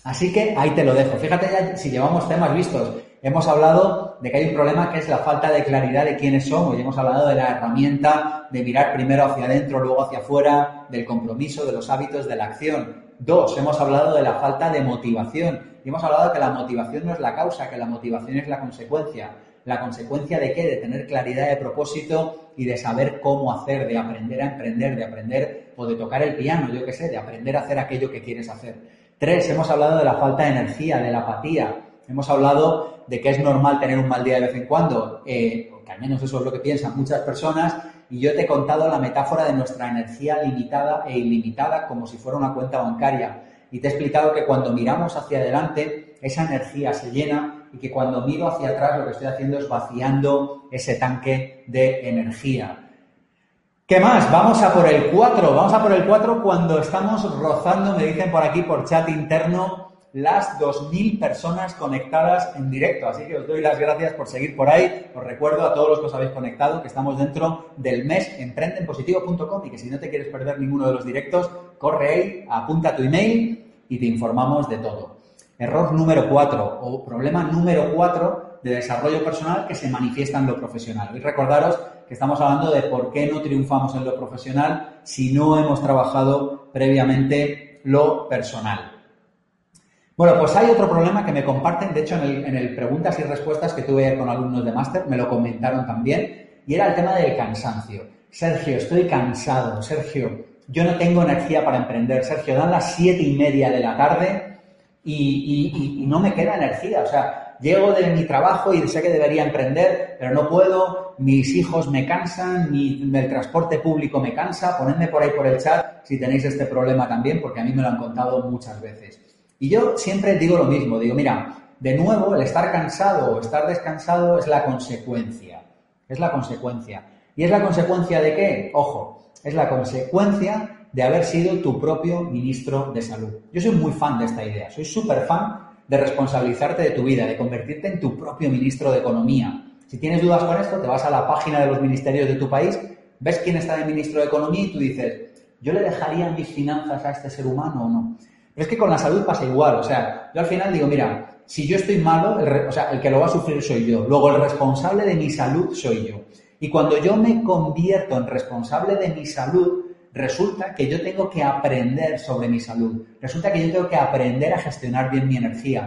Así que ahí te lo dejo. Fíjate ya si llevamos temas vistos. Hemos hablado de que hay un problema que es la falta de claridad de quiénes somos y hemos hablado de la herramienta de mirar primero hacia adentro, luego hacia afuera, del compromiso, de los hábitos, de la acción. Dos, hemos hablado de la falta de motivación y hemos hablado de que la motivación no es la causa, que la motivación es la consecuencia. ¿La consecuencia de qué? De tener claridad de propósito y de saber cómo hacer, de aprender a emprender, de aprender o de tocar el piano, yo qué sé, de aprender a hacer aquello que quieres hacer. Tres, hemos hablado de la falta de energía, de la apatía. Hemos hablado de que es normal tener un mal día de vez en cuando, eh, que al menos eso es lo que piensan muchas personas, y yo te he contado la metáfora de nuestra energía limitada e ilimitada como si fuera una cuenta bancaria. Y te he explicado que cuando miramos hacia adelante, esa energía se llena y que cuando miro hacia atrás lo que estoy haciendo es vaciando ese tanque de energía. ¿Qué más? Vamos a por el cuatro. Vamos a por el cuatro cuando estamos rozando, me dicen por aquí por chat interno, las dos mil personas conectadas en directo. Así que os doy las gracias por seguir por ahí. Os recuerdo a todos los que os habéis conectado que estamos dentro del mes emprende en positivo punto com y que si no te quieres perder ninguno de los directos, corre ahí, apunta tu email y te informamos de todo. Error número cuatro o problema número cuatro de desarrollo personal que se manifiesta en lo profesional. Hoy recordaros que estamos hablando de por qué no triunfamos en lo profesional si no hemos trabajado previamente lo personal. Bueno, pues hay otro problema que me comparten, de hecho en el, en el preguntas y respuestas que tuve con alumnos de máster me lo comentaron también, y era el tema del cansancio. Sergio, estoy cansado. Sergio, yo no tengo energía para emprender. Sergio, dan las siete y media de la tarde y, y, y, y no me queda energía. O sea, llego de mi trabajo y sé que debería emprender, pero no puedo, mis hijos me cansan, mi, el transporte público me cansa. Ponedme por ahí por el chat si tenéis este problema también, porque a mí me lo han contado muchas veces. Y yo siempre digo lo mismo, digo, mira, de nuevo, el estar cansado o estar descansado es la consecuencia, es la consecuencia. ¿Y es la consecuencia de qué? Ojo, es la consecuencia de haber sido tu propio ministro de salud. Yo soy muy fan de esta idea, soy súper fan de responsabilizarte de tu vida, de convertirte en tu propio ministro de Economía. Si tienes dudas con esto, te vas a la página de los ministerios de tu país, ves quién está de ministro de Economía y tú dices, ¿yo le dejaría mis finanzas a este ser humano o no? Pero es que con la salud pasa igual, o sea, yo al final digo, mira, si yo estoy malo, el re, o sea, el que lo va a sufrir soy yo, luego el responsable de mi salud soy yo. Y cuando yo me convierto en responsable de mi salud, resulta que yo tengo que aprender sobre mi salud, resulta que yo tengo que aprender a gestionar bien mi energía,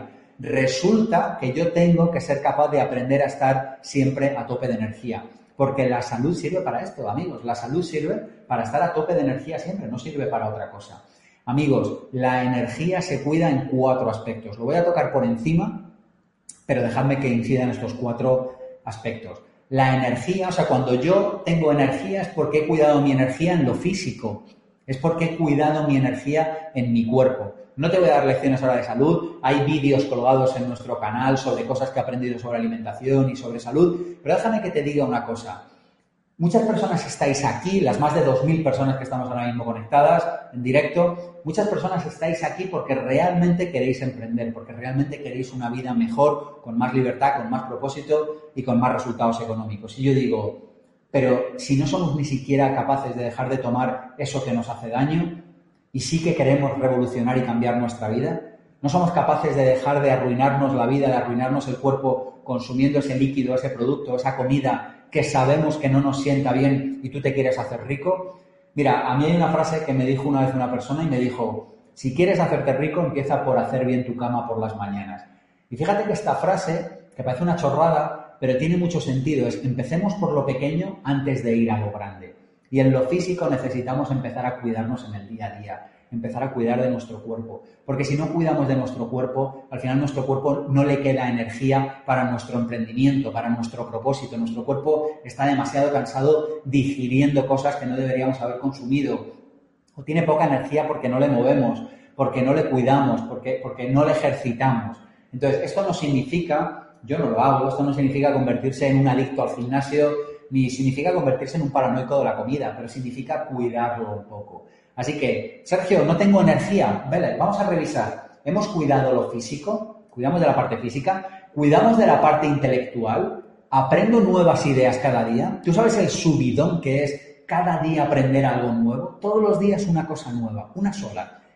resulta que yo tengo que ser capaz de aprender a estar siempre a tope de energía. Porque la salud sirve para esto, amigos, la salud sirve para estar a tope de energía siempre, no sirve para otra cosa. Amigos, la energía se cuida en cuatro aspectos. Lo voy a tocar por encima, pero dejadme que incida en estos cuatro aspectos. La energía, o sea, cuando yo tengo energía es porque he cuidado mi energía en lo físico, es porque he cuidado mi energía en mi cuerpo. No te voy a dar lecciones ahora de salud, hay vídeos colgados en nuestro canal sobre cosas que he aprendido sobre alimentación y sobre salud, pero déjame que te diga una cosa. Muchas personas estáis aquí, las más de dos mil personas que estamos ahora mismo conectadas en directo, muchas personas estáis aquí porque realmente queréis emprender, porque realmente queréis una vida mejor, con más libertad, con más propósito y con más resultados económicos. Y yo digo, pero si no somos ni siquiera capaces de dejar de tomar eso que nos hace daño y sí que queremos revolucionar y cambiar nuestra vida, no somos capaces de dejar de arruinarnos la vida, de arruinarnos el cuerpo consumiendo ese líquido, ese producto, esa comida que sabemos que no nos sienta bien y tú te quieres hacer rico. Mira, a mí hay una frase que me dijo una vez una persona y me dijo, si quieres hacerte rico, empieza por hacer bien tu cama por las mañanas. Y fíjate que esta frase, que parece una chorrada, pero tiene mucho sentido, es empecemos por lo pequeño antes de ir a lo grande. Y en lo físico necesitamos empezar a cuidarnos en el día a día, empezar a cuidar de nuestro cuerpo. Porque si no cuidamos de nuestro cuerpo, al final nuestro cuerpo no le queda energía para nuestro emprendimiento, para nuestro propósito. Nuestro cuerpo está demasiado cansado digiriendo cosas que no deberíamos haber consumido. O tiene poca energía porque no le movemos, porque no le cuidamos, porque, porque no le ejercitamos. Entonces, esto no significa, yo no lo hago, esto no significa convertirse en un adicto al gimnasio, ni significa convertirse en un paranoico de la comida, pero significa cuidarlo un poco. Así que, Sergio, no tengo energía. Vale, vamos a revisar. ¿Hemos cuidado lo físico? ¿Cuidamos de la parte física? ¿Cuidamos de la parte intelectual? ¿Aprendo nuevas ideas cada día? ¿Tú sabes el subidón que es cada día aprender algo nuevo? Todos los días una cosa nueva, una sola.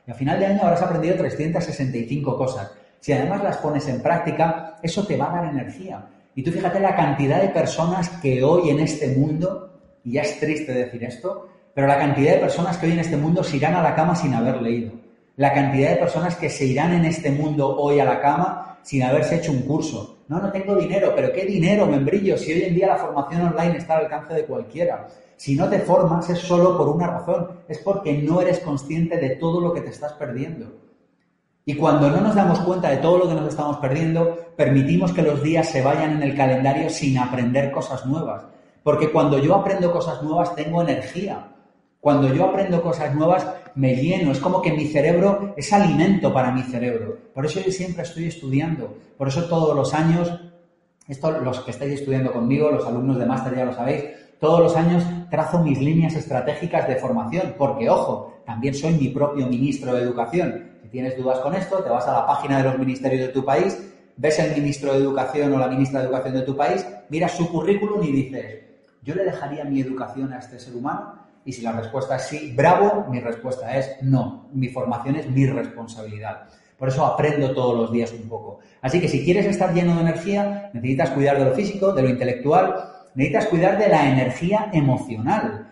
Y a final de año habrás aprendido trescientas sesenta y cinco cosas. Si además las pones en práctica, eso te va a dar energía. Y tú fíjate la cantidad de personas que hoy en este mundo, y ya es triste decir esto, pero la cantidad de personas que hoy en este mundo se irán a la cama sin haber leído. La cantidad de personas que se irán en este mundo hoy a la cama sin haberse hecho un curso. No, no tengo dinero, pero ¿qué dinero, membrillo? Si hoy en día la formación online está al alcance de cualquiera. Si no te formas es solo por una razón, es porque no eres consciente de todo lo que te estás perdiendo. Y cuando no nos damos cuenta de todo lo que nos estamos perdiendo, permitimos que los días se vayan en el calendario sin aprender cosas nuevas. Porque cuando yo aprendo cosas nuevas tengo energía. Cuando yo aprendo cosas nuevas me lleno. Es como que mi cerebro es alimento para mi cerebro. Por eso yo siempre estoy estudiando. Por eso todos los años, esto los que estáis estudiando conmigo, los alumnos de máster ya lo sabéis, todos los años trazo mis líneas estratégicas de formación. Porque, ojo, también soy mi propio ministro de Educación. Si tienes dudas con esto, te vas a la página de los ministerios de tu país, ves el ministro de Educación o la ministra de Educación de tu país, miras su currículum y dices, ¿yo le dejaría mi educación a este ser humano? Y si la respuesta es sí, bravo, mi respuesta es no. Mi formación es mi responsabilidad. Por eso aprendo todos los días un poco. Así que si quieres estar lleno de energía, necesitas cuidar de lo físico, de lo intelectual, necesitas cuidar de la energía emocional.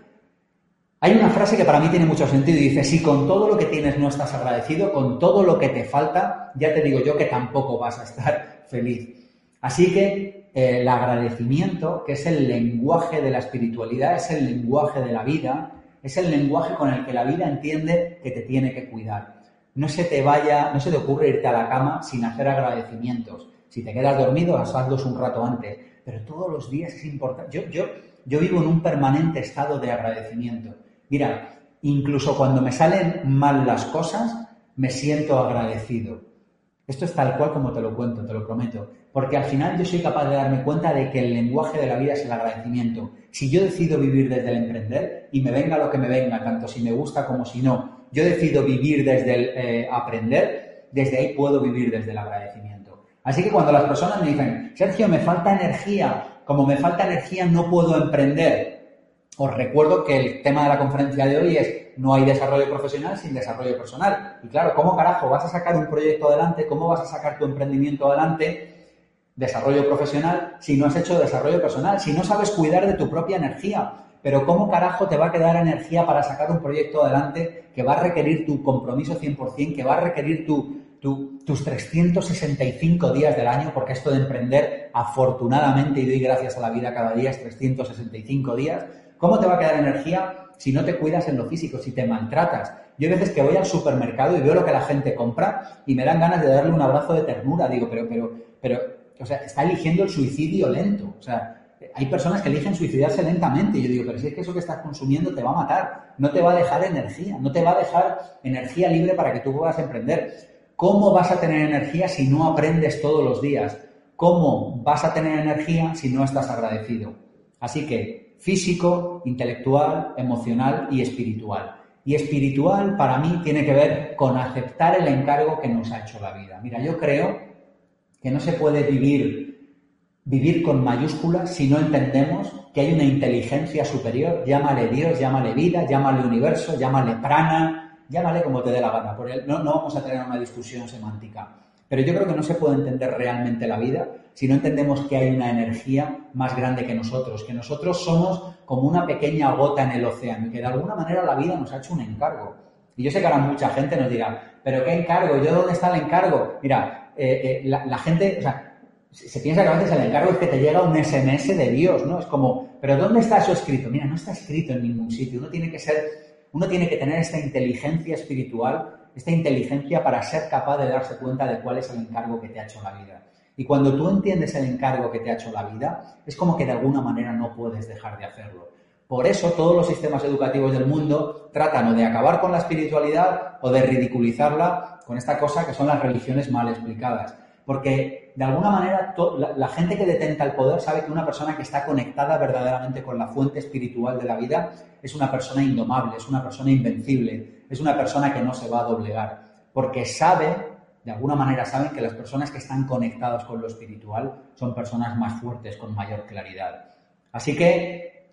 Hay una frase que para mí tiene mucho sentido y dice, si con todo lo que tienes no estás agradecido, con todo lo que te falta, ya te digo yo que tampoco vas a estar feliz. Así que eh, el agradecimiento, que es el lenguaje de la espiritualidad, es el lenguaje de la vida, es el lenguaje con el que la vida entiende que te tiene que cuidar. No se te vaya, no se te ocurre irte a la cama sin hacer agradecimientos. Si te quedas dormido, hazlos un rato antes. Pero todos los días es importante. Yo, yo, yo vivo en un permanente estado de agradecimiento. Mira, incluso cuando me salen mal las cosas, me siento agradecido. Esto es tal cual como te lo cuento, te lo prometo. Porque al final yo soy capaz de darme cuenta de que el lenguaje de la vida es el agradecimiento. Si yo decido vivir desde el emprender y me venga lo que me venga, tanto si me gusta como si no, yo decido vivir desde el eh, aprender, desde ahí puedo vivir desde el agradecimiento. Así que cuando las personas me dicen, Sergio, me falta energía, como me falta energía no puedo emprender. Os recuerdo que el tema de la conferencia de hoy es no hay desarrollo profesional sin desarrollo personal. Y claro, ¿cómo carajo vas a sacar un proyecto adelante? ¿Cómo vas a sacar tu emprendimiento adelante? Desarrollo profesional si no has hecho desarrollo personal, si no sabes cuidar de tu propia energía. Pero ¿cómo carajo te va a quedar energía para sacar un proyecto adelante que va a requerir tu compromiso cien por ciento, que va a requerir tu, tu, tus trescientos sesenta y cinco días del año? Porque esto de emprender, afortunadamente, y doy gracias a la vida cada día, es trescientos sesenta y cinco días. ¿Cómo te va a quedar energía si no te cuidas en lo físico, si te maltratas? Yo hay veces que voy al supermercado y veo lo que la gente compra y me dan ganas de darle un abrazo de ternura. Digo, pero, pero, pero, o sea, está eligiendo el suicidio lento. O sea, hay personas que eligen suicidarse lentamente. Y yo digo, pero si es que eso que estás consumiendo te va a matar, no te va a dejar energía, no te va a dejar energía libre para que tú puedas emprender. ¿Cómo vas a tener energía si no aprendes todos los días? ¿Cómo vas a tener energía si no estás agradecido? Así que físico, intelectual, emocional y espiritual. Y espiritual para mí tiene que ver con aceptar el encargo que nos ha hecho la vida. Mira, yo creo que no se puede vivir, vivir con mayúsculas si no entendemos que hay una inteligencia superior. Llámale Dios, llámale vida, llámale universo, llámale prana, llámale como te dé la gana. Por él, no, no vamos a tener una discusión semántica. Pero yo creo que no se puede entender realmente la vida si no entendemos que hay una energía más grande que nosotros, que nosotros somos como una pequeña gota en el océano y que de alguna manera la vida nos ha hecho un encargo. Y yo sé que ahora mucha gente nos dirá, ¿pero qué encargo? ¿Yo dónde está el encargo? Mira, eh, eh, la, la gente, o sea, se piensa que a veces el encargo es que te llega un ese eme ese de Dios, ¿no? Es como, ¿pero dónde está eso escrito? Mira, no está escrito en ningún sitio. Uno tiene que ser, uno tiene que tener esta inteligencia espiritual, esta inteligencia para ser capaz de darse cuenta de cuál es el encargo que te ha hecho la vida. Y cuando tú entiendes el encargo que te ha hecho la vida, es como que de alguna manera no puedes dejar de hacerlo. Por eso todos los sistemas educativos del mundo tratan o de acabar con la espiritualidad o de ridiculizarla con esta cosa que son las religiones mal explicadas. Porque de alguna manera to- la, la gente que detenta el poder sabe que una persona que está conectada verdaderamente con la fuente espiritual de la vida es una persona indomable, es una persona invencible, es una persona que no se va a doblegar. Porque sabe, de alguna manera saben que las personas que están conectadas con lo espiritual son personas más fuertes, con mayor claridad. Así que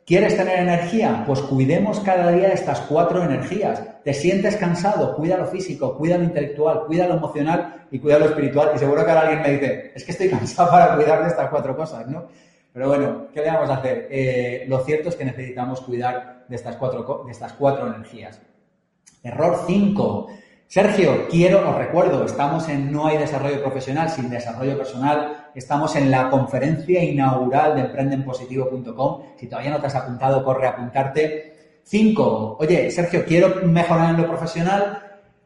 ¿Quieres tener energía? Pues cuidemos cada día de estas cuatro energías. ¿Te sientes cansado? Cuida lo físico, cuida lo intelectual, cuida lo emocional y cuida lo espiritual. Y seguro que ahora alguien me dice, es que estoy cansado para cuidar de estas cuatro cosas, ¿no? Pero bueno, ¿qué le vamos a hacer? Eh, lo cierto es que necesitamos cuidar de estas cuatro, de estas cuatro energías. Error cinco. Sergio, quiero, os recuerdo, estamos en No hay desarrollo profesional sin desarrollo personal, estamos en la conferencia inaugural de emprende en positivo punto com. Si todavía no te has apuntado, corre a apuntarte. Cinco. Oye, Sergio, quiero mejorar en lo profesional,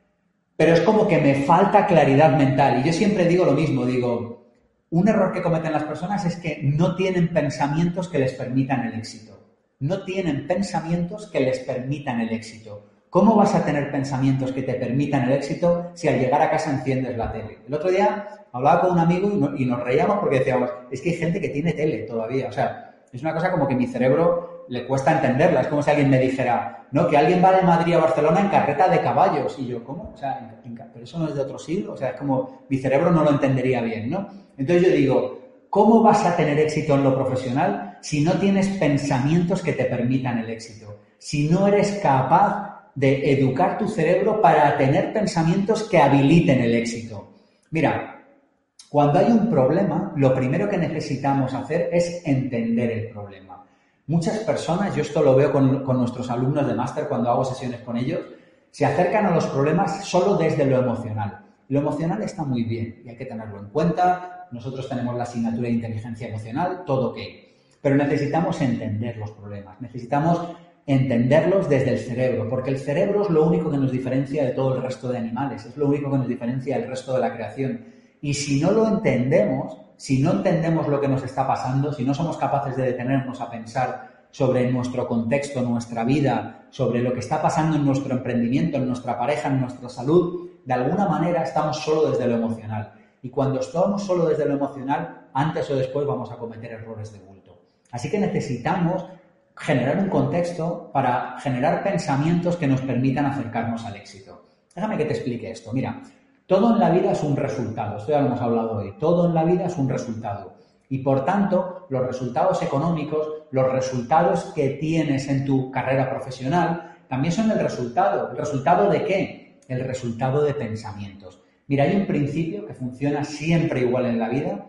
pero es como que me falta claridad mental. Y yo siempre digo lo mismo, digo, un error que cometen las personas es que no tienen pensamientos que les permitan el éxito. No tienen pensamientos que les permitan el éxito. ¿Cómo vas a tener pensamientos que te permitan el éxito si al llegar a casa enciendes la tele? El otro día hablaba con un amigo y, no, y nos reíamos porque decíamos, es que hay gente que tiene tele todavía. O sea, es una cosa como que mi cerebro le cuesta entenderla. Es como si alguien me dijera, no, que alguien va de Madrid a Barcelona en carreta de caballos. Y yo, ¿cómo? O sea, en, en, pero eso no es de otro siglo. O sea, es como mi cerebro no lo entendería bien, ¿no? Entonces yo digo, ¿cómo vas a tener éxito en lo profesional si no tienes pensamientos que te permitan el éxito? Si no eres capaz de educar tu cerebro para tener pensamientos que habiliten el éxito. Mira, cuando hay un problema, lo primero que necesitamos hacer es entender el problema. Muchas personas, yo esto lo veo con, con nuestros alumnos de máster cuando hago sesiones con ellos, se acercan a los problemas solo desde lo emocional. Lo emocional está muy bien y hay que tenerlo en cuenta. Nosotros tenemos la asignatura de inteligencia emocional, todo ok. Pero necesitamos entender los problemas, necesitamos entenderlos desde el cerebro, porque el cerebro es lo único que nos diferencia de todo el resto de animales, es lo único que nos diferencia del resto de la creación. Y si no lo entendemos, si no entendemos lo que nos está pasando, si no somos capaces de detenernos a pensar sobre nuestro contexto, nuestra vida, sobre lo que está pasando en nuestro emprendimiento, en nuestra pareja, en nuestra salud, de alguna manera estamos solo desde lo emocional. Y cuando estamos solo desde lo emocional, antes o después vamos a cometer errores de bulto. Así que necesitamos generar un contexto para generar pensamientos que nos permitan acercarnos al éxito. Déjame que te explique esto. Mira, todo en la vida es un resultado. Esto ya lo hemos hablado hoy. Todo en la vida es un resultado. Y por tanto, los resultados económicos, los resultados que tienes en tu carrera profesional, también son el resultado. ¿El resultado de qué? El resultado de pensamientos. Mira, hay un principio que funciona siempre igual en la vida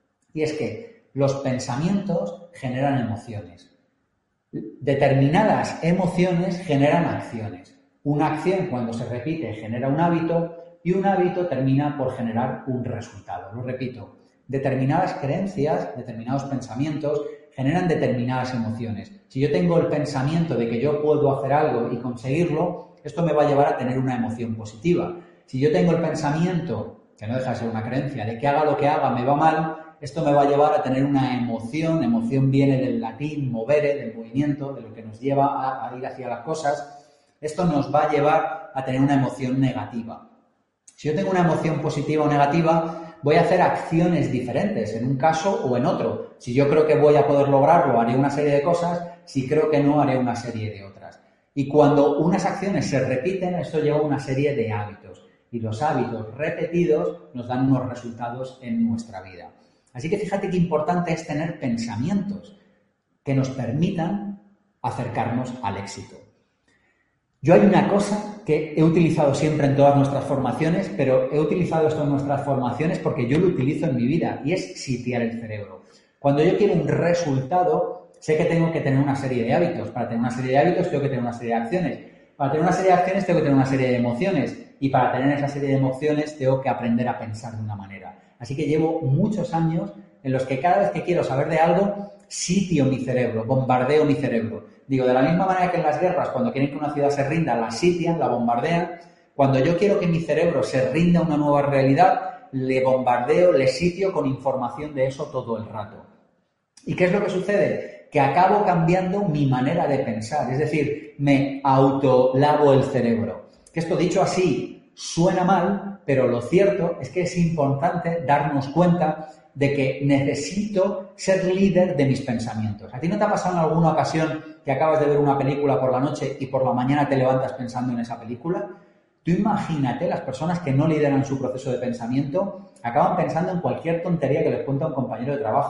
y es que los pensamientos generan emociones. Determinadas emociones generan acciones. Una acción, cuando se repite, genera un hábito y un hábito termina por generar un resultado. Lo repito, determinadas creencias, determinados pensamientos generan determinadas emociones. Si yo tengo el pensamiento de que yo puedo hacer algo y conseguirlo, esto me va a llevar a tener una emoción positiva. Si yo tengo el pensamiento, que no deja de ser una creencia, de que haga lo que haga me va mal, esto me va a llevar a tener una emoción. Emoción viene del latín movere, del movimiento, de lo que nos lleva a, a ir hacia las cosas. Esto nos va a llevar a tener una emoción negativa. Si yo tengo una emoción positiva o negativa, voy a hacer acciones diferentes en un caso o en otro. Si yo creo que voy a poder lograrlo, haré una serie de cosas. Si creo que no, haré una serie de otras. Y cuando unas acciones se repiten, esto lleva a una serie de hábitos. Y los hábitos repetidos nos dan unos resultados en nuestra vida. Así que fíjate qué importante es tener pensamientos que nos permitan acercarnos al éxito. Yo hay una cosa que he utilizado siempre en todas nuestras formaciones, pero he utilizado esto en nuestras formaciones porque yo lo utilizo en mi vida y es sitiar el cerebro. Cuando yo quiero un resultado, sé que tengo que tener una serie de hábitos. Para tener una serie de hábitos tengo que tener una serie de acciones. Para tener una serie de acciones tengo que tener una serie de emociones. Y para tener esa serie de emociones tengo que aprender a pensar de una manera. Así que llevo muchos años en los que cada vez que quiero saber de algo, sitio mi cerebro, bombardeo mi cerebro. Digo, de la misma manera que en las guerras, cuando quieren que una ciudad se rinda, la sitian, la bombardean. Cuando yo quiero que mi cerebro se rinda a una nueva realidad, le bombardeo, le sitio con información de eso todo el rato. ¿Y qué es lo que sucede? Que acabo cambiando mi manera de pensar. Es decir, me autolavo el cerebro. Que esto dicho así suena mal, pero lo cierto es que es importante darnos cuenta de que necesito ser líder de mis pensamientos. ¿A ti no te ha pasado en alguna ocasión que acabas de ver una película por la noche y por la mañana te levantas pensando en esa película? Tú imagínate, las personas que no lideran su proceso de pensamiento acaban pensando en cualquier tontería que les cuenta un compañero de trabajo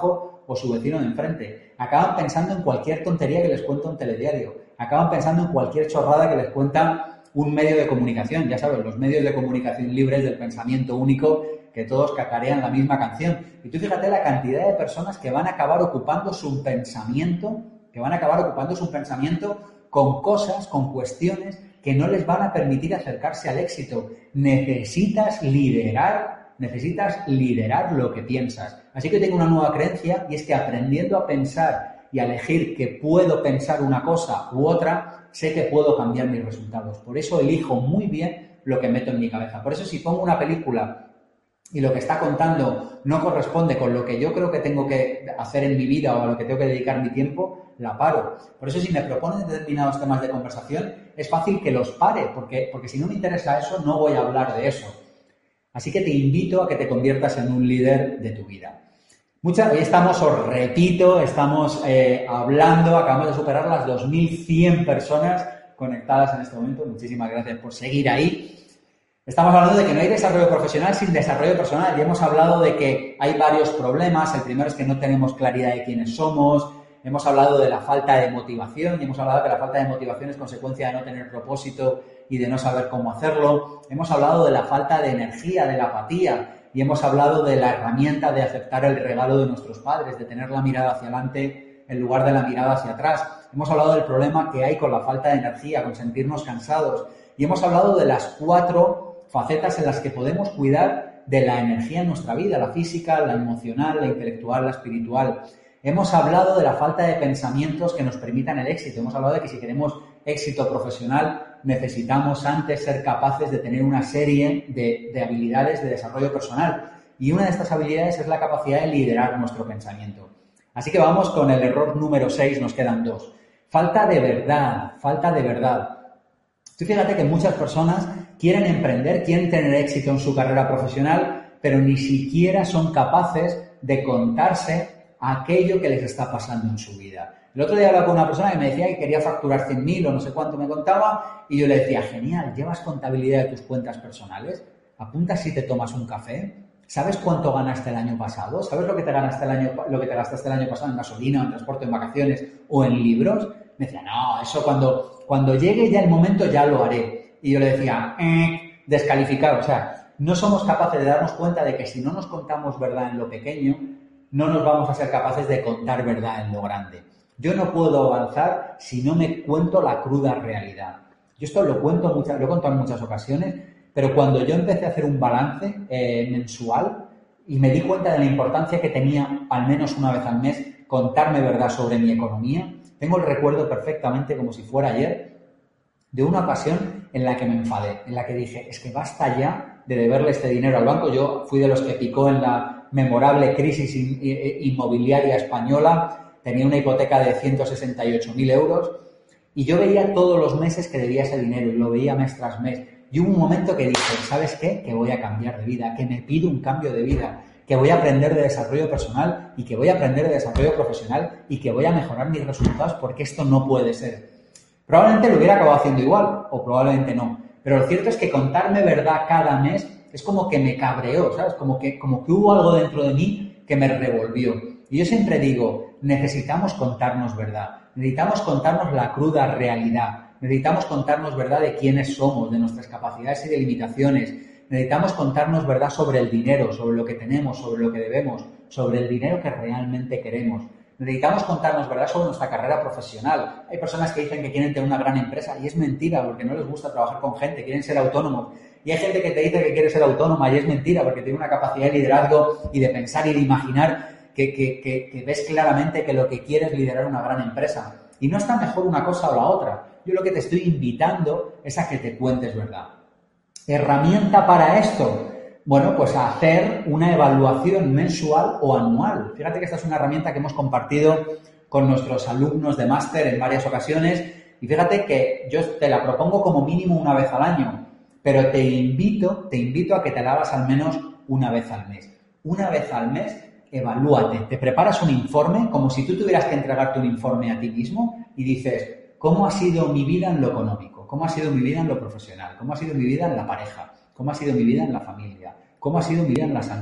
o su vecino de enfrente. Acaban pensando en cualquier tontería que les cuenta un telediario. Acaban pensando en cualquier chorrada que les cuenta un medio de comunicación. Ya sabes, los medios de comunicación libres del pensamiento único que todos cacarean la misma canción. Y tú fíjate la cantidad de personas que van a acabar ocupando su pensamiento, que van a acabar ocupando su pensamiento con cosas, con cuestiones que no les van a permitir acercarse al éxito. Necesitas liderar, necesitas liderar lo que piensas. Así que tengo una nueva creencia y es que aprendiendo a pensar y a elegir que puedo pensar una cosa u otra, sé que puedo cambiar mis resultados. Por eso elijo muy bien lo que meto en mi cabeza. Por eso si pongo una película y lo que está contando no corresponde con lo que yo creo que tengo que hacer en mi vida o a lo que tengo que dedicar mi tiempo, la paro. Por eso si me proponen determinados temas de conversación, es fácil que los pare, porque, porque si no me interesa eso, no voy a hablar de eso. Así que te invito a que te conviertas en un líder de tu vida. Muchas, hoy estamos, os repito, estamos eh, hablando, acabamos de superar las dos mil cien personas conectadas en este momento. Muchísimas gracias por seguir ahí. Estamos hablando de que no hay desarrollo profesional sin desarrollo personal y hemos hablado de que hay varios problemas. El primero es que no tenemos claridad de quiénes somos. Hemos hablado de la falta de motivación y hemos hablado de que la falta de motivación es consecuencia de no tener propósito y de no saber cómo hacerlo. Hemos hablado de la falta de energía, de la apatía y hemos hablado de la herramienta de aceptar el regalo de nuestros padres, de tener la mirada hacia adelante en lugar de la mirada hacia atrás. Hemos hablado del problema que hay con la falta de energía, con sentirnos cansados y hemos hablado de las cuatro facetas en las que podemos cuidar de la energía en nuestra vida, la física, la emocional, la intelectual, la espiritual. Hemos hablado de la falta de pensamientos que nos permitan el éxito. Hemos hablado de que si queremos éxito profesional necesitamos antes ser capaces de tener una serie de, de habilidades de desarrollo personal. Y una de estas habilidades es la capacidad de liderar nuestro pensamiento. Así que vamos con el error número seis, nos quedan dos. Falta de verdad, falta de verdad. Tú fíjate que muchas personas quieren emprender, quieren tener éxito en su carrera profesional, pero ni siquiera son capaces de contarse aquello que les está pasando en su vida. El otro día hablaba con una persona que me decía que quería facturar cien mil o no sé cuánto me contaba y yo le decía, genial, ¿llevas contabilidad de tus cuentas personales? ¿Apuntas si te tomas un café? ¿Sabes cuánto ganaste el año pasado? ¿Sabes lo que te ganaste el año, lo que te gastaste el año pasado en gasolina, o en transporte, en vacaciones o en libros? Me decía, no, eso cuando, cuando llegue ya el momento ya lo haré. Y yo le decía, eh, descalificado. O sea, no somos capaces de darnos cuenta de que si no nos contamos verdad en lo pequeño, no nos vamos a ser capaces de contar verdad en lo grande. Yo no puedo avanzar si no me cuento la cruda realidad. Yo esto lo cuento muchas, lo he contado en muchas ocasiones, pero cuando yo empecé a hacer un balance eh, mensual y me di cuenta de la importancia que tenía al menos una vez al mes contarme verdad sobre mi economía, tengo el recuerdo perfectamente como si fuera ayer de una ocasión en la que me enfadé, en la que dije, es que basta ya de deberle este dinero al banco. Yo fui de los que picó en la memorable crisis inmobiliaria española, tenía una hipoteca de ciento sesenta y ocho mil euros y yo veía todos los meses que debía ese dinero y lo veía mes tras mes. Y hubo un momento que dije, ¿sabes qué? Que voy a cambiar de vida, que me pido un cambio de vida, que voy a aprender de desarrollo personal y que voy a aprender de desarrollo profesional y que voy a mejorar mis resultados porque esto no puede ser. Probablemente lo hubiera acabado haciendo igual o probablemente no. Pero lo cierto es que contarme verdad cada mes es como que me cabreó, ¿sabes? Como que, como que hubo algo dentro de mí que me revolvió. Y yo siempre digo, necesitamos contarnos verdad. Necesitamos contarnos la cruda realidad. Necesitamos contarnos verdad de quiénes somos, de nuestras capacidades y de limitaciones. Necesitamos contarnos verdad sobre el dinero, sobre lo que tenemos, sobre lo que debemos, sobre el dinero que realmente queremos. Necesitamos contarnos verdad sobre nuestra carrera profesional. Hay personas que dicen que quieren tener una gran empresa y es mentira porque no les gusta trabajar con gente, quieren ser autónomos. Y hay gente que te dice que quiere ser autónoma y es mentira porque tiene una capacidad de liderazgo y de pensar y de imaginar que, que, que, que ves claramente que lo que quiere es liderar una gran empresa. Y no está mejor una cosa o la otra. Yo lo que te estoy invitando es a que te cuentes verdad. ¿Herramienta para esto? Bueno, pues a hacer una evaluación mensual o anual. Fíjate que esta es una herramienta que hemos compartido con nuestros alumnos de máster en varias ocasiones y fíjate que yo te la propongo como mínimo una vez al año, pero te invito, te invito a que te la hagas al menos una vez al mes. Una vez al mes, evalúate, te preparas un informe como si tú tuvieras que entregarte un informe a ti mismo y dices, ¿cómo ha sido mi vida en lo económico? ¿Cómo ha sido mi vida en lo profesional? ¿Cómo ha sido mi vida en la pareja? ¿Cómo ha sido mi vida en la familia? ¿Cómo ha sido mi vida en la salud?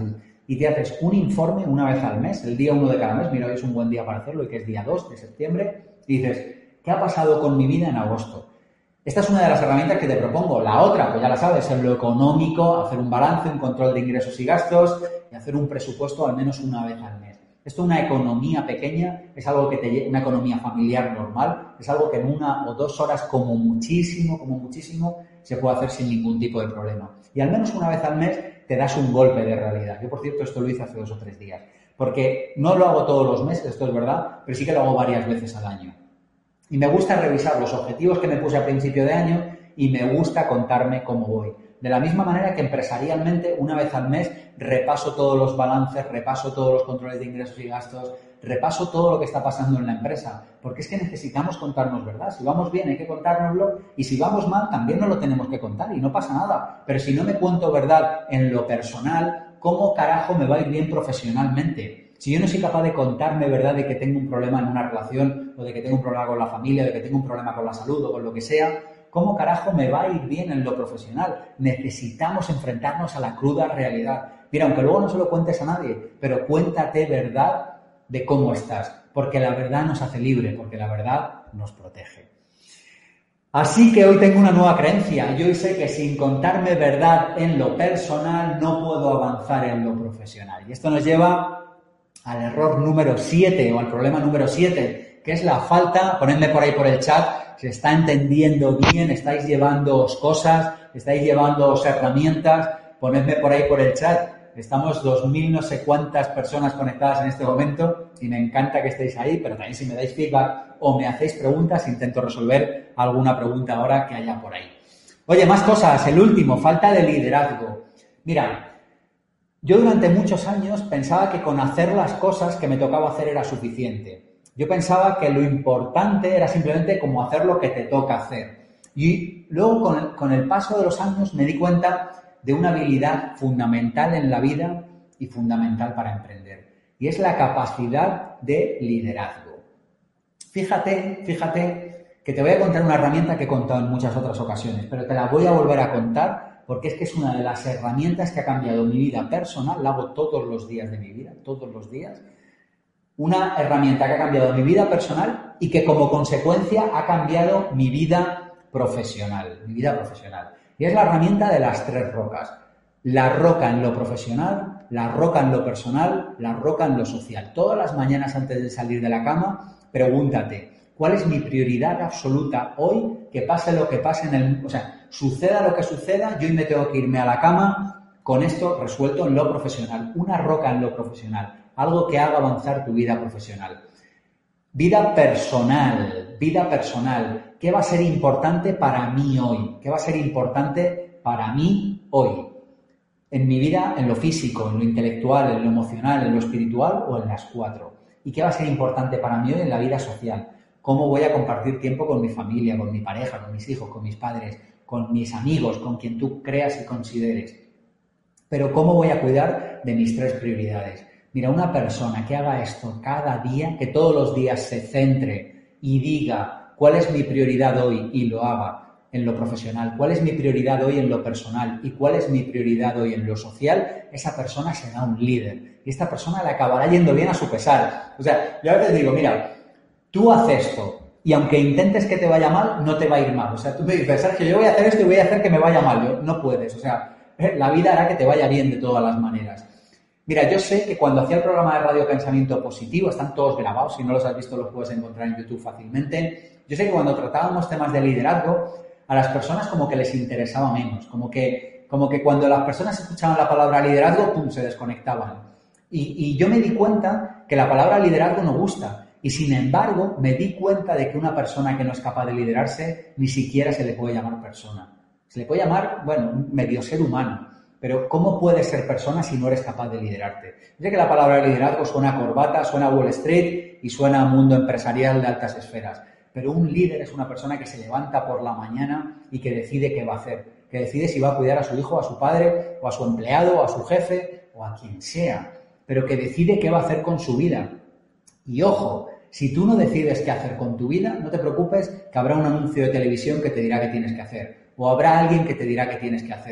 y te haces un informe una vez al mes, el día uno de cada mes, mira, hoy es un buen día para hacerlo y que es día dos de septiembre, y dices, ¿qué ha pasado con mi vida en agosto? Esta es una de las herramientas que te propongo. La otra, pues ya la sabes, en lo económico, hacer un balance, un control de ingresos y gastos y hacer un presupuesto al menos una vez al mes. Esto es una economía pequeña, es algo que te una economía familiar normal, es algo que en una o dos horas como muchísimo, como muchísimo, se puede hacer sin ningún tipo de problema. Y al menos una vez al mes te das un golpe de realidad. Yo, por cierto, esto lo hice hace dos o tres días, porque no lo hago todos los meses, esto es verdad, pero sí que lo hago varias veces al año. Y me gusta revisar los objetivos que me puse a principio de año y me gusta contarme cómo voy. De la misma manera que empresarialmente, una vez al mes, repaso todos los balances, repaso todos los controles de ingresos y gastos, repaso todo lo que está pasando en la empresa. Porque es que necesitamos contarnos verdad. Si vamos bien hay que contárnoslo y si vamos mal también nos lo tenemos que contar y no pasa nada. Pero si no me cuento verdad en lo personal, ¿cómo carajo me va a ir bien profesionalmente? Si yo no soy capaz de contarme verdad de que tengo un problema en una relación o de que tengo un problema con la familia, o de que tengo un problema con la salud o con lo que sea, ¿cómo carajo me va a ir bien en lo profesional? Necesitamos enfrentarnos a la cruda realidad. Mira, aunque luego no se lo cuentes a nadie, pero cuéntate verdad de cómo estás, porque la verdad nos hace libre, porque la verdad nos protege. Así que hoy tengo una nueva creencia. Yo hoy sé que sin contarme verdad en lo personal no puedo avanzar en lo profesional. Y esto nos lleva al error número siete o al problema número siete, que es la falta, ponedme por ahí por el chat, se está entendiendo bien, estáis llevándoos cosas, estáis llevándoos herramientas, ponedme por ahí por el chat. Estamos dos mil no sé cuántas personas conectadas en este momento y me encanta que estéis ahí, pero también si me dais feedback o me hacéis preguntas, intento resolver alguna pregunta ahora que haya por ahí. Oye, más cosas. El último, falta de liderazgo. Mira, yo durante muchos años pensaba que con hacer las cosas que me tocaba hacer era suficiente. Yo pensaba que lo importante era simplemente como hacer lo que te toca hacer. Y luego con el, con el paso de los años me di cuenta de una habilidad fundamental en la vida y fundamental para emprender. Y es la capacidad de liderazgo. Fíjate, fíjate que te voy a contar una herramienta que he contado en muchas otras ocasiones, pero te la voy a volver a contar porque es que es una de las herramientas que ha cambiado mi vida personal, la hago todos los días de mi vida, todos los días. Una herramienta que ha cambiado mi vida personal y que como consecuencia ha cambiado mi vida profesional, mi vida profesional. Y es la herramienta de las tres rocas. La roca en lo profesional, la roca en lo personal, la roca en lo social. Todas las mañanas antes de salir de la cama, pregúntate, ¿cuál es mi prioridad absoluta hoy? Que pase lo que pase en el... O sea, suceda lo que suceda, yo hoy me tengo que irme a la cama con esto resuelto en lo profesional. Una roca en lo profesional. Algo que haga avanzar tu vida profesional. Vida personal, vida personal. ¿Qué va a ser importante para mí hoy? ¿Qué va a ser importante para mí hoy? En mi vida, en lo físico, en lo intelectual, en lo emocional, en lo espiritual o en las cuatro. ¿Y qué va a ser importante para mí hoy en la vida social? ¿Cómo voy a compartir tiempo con mi familia, con mi pareja, con mis hijos, con mis padres, con mis amigos, con quien tú creas y consideres? Pero ¿cómo voy a cuidar de mis tres prioridades? Mira, una persona que haga esto cada día, que todos los días se centre y diga cuál es mi prioridad hoy y lo haga en lo profesional, cuál es mi prioridad hoy en lo personal y cuál es mi prioridad hoy en lo social, esa persona será un líder y esta persona le acabará yendo bien a su pesar. O sea, yo a veces digo, mira, tú haces esto y aunque intentes que te vaya mal, no te va a ir mal. O sea, tú me dices, Sergio, yo voy a hacer esto y voy a hacer que me vaya mal. Yo, no puedes. O sea, la vida hará que te vaya bien de todas las maneras. Mira, yo sé que cuando hacía el programa de Radio Pensamiento Positivo, están todos grabados, si no los has visto los puedes encontrar en YouTube fácilmente. Yo sé que cuando tratábamos temas de liderazgo, a las personas como que les interesaba menos, como que, como que cuando las personas escuchaban la palabra liderazgo, pum, se desconectaban. Y, y yo me di cuenta que la palabra liderazgo no gusta. Y sin embargo, me di cuenta de que una persona que no es capaz de liderarse, ni siquiera se le puede llamar persona. Se le puede llamar, bueno, un medio ser humano. Pero ¿cómo puedes ser persona si no eres capaz de liderarte? Yo sé que la palabra liderazgo suena a corbata, suena a Wall Street y suena a mundo empresarial de altas esferas. Pero un líder es una persona que se levanta por la mañana y que decide qué va a hacer. Que decide si va a cuidar a su hijo, a su padre, o a su empleado, o a su jefe, o a quien sea. Pero que decide qué va a hacer con su vida. Y ojo, si tú no decides qué hacer con tu vida, no te preocupes que habrá un anuncio de televisión que te dirá qué tienes que hacer. O habrá alguien que te dirá qué tienes que hacer.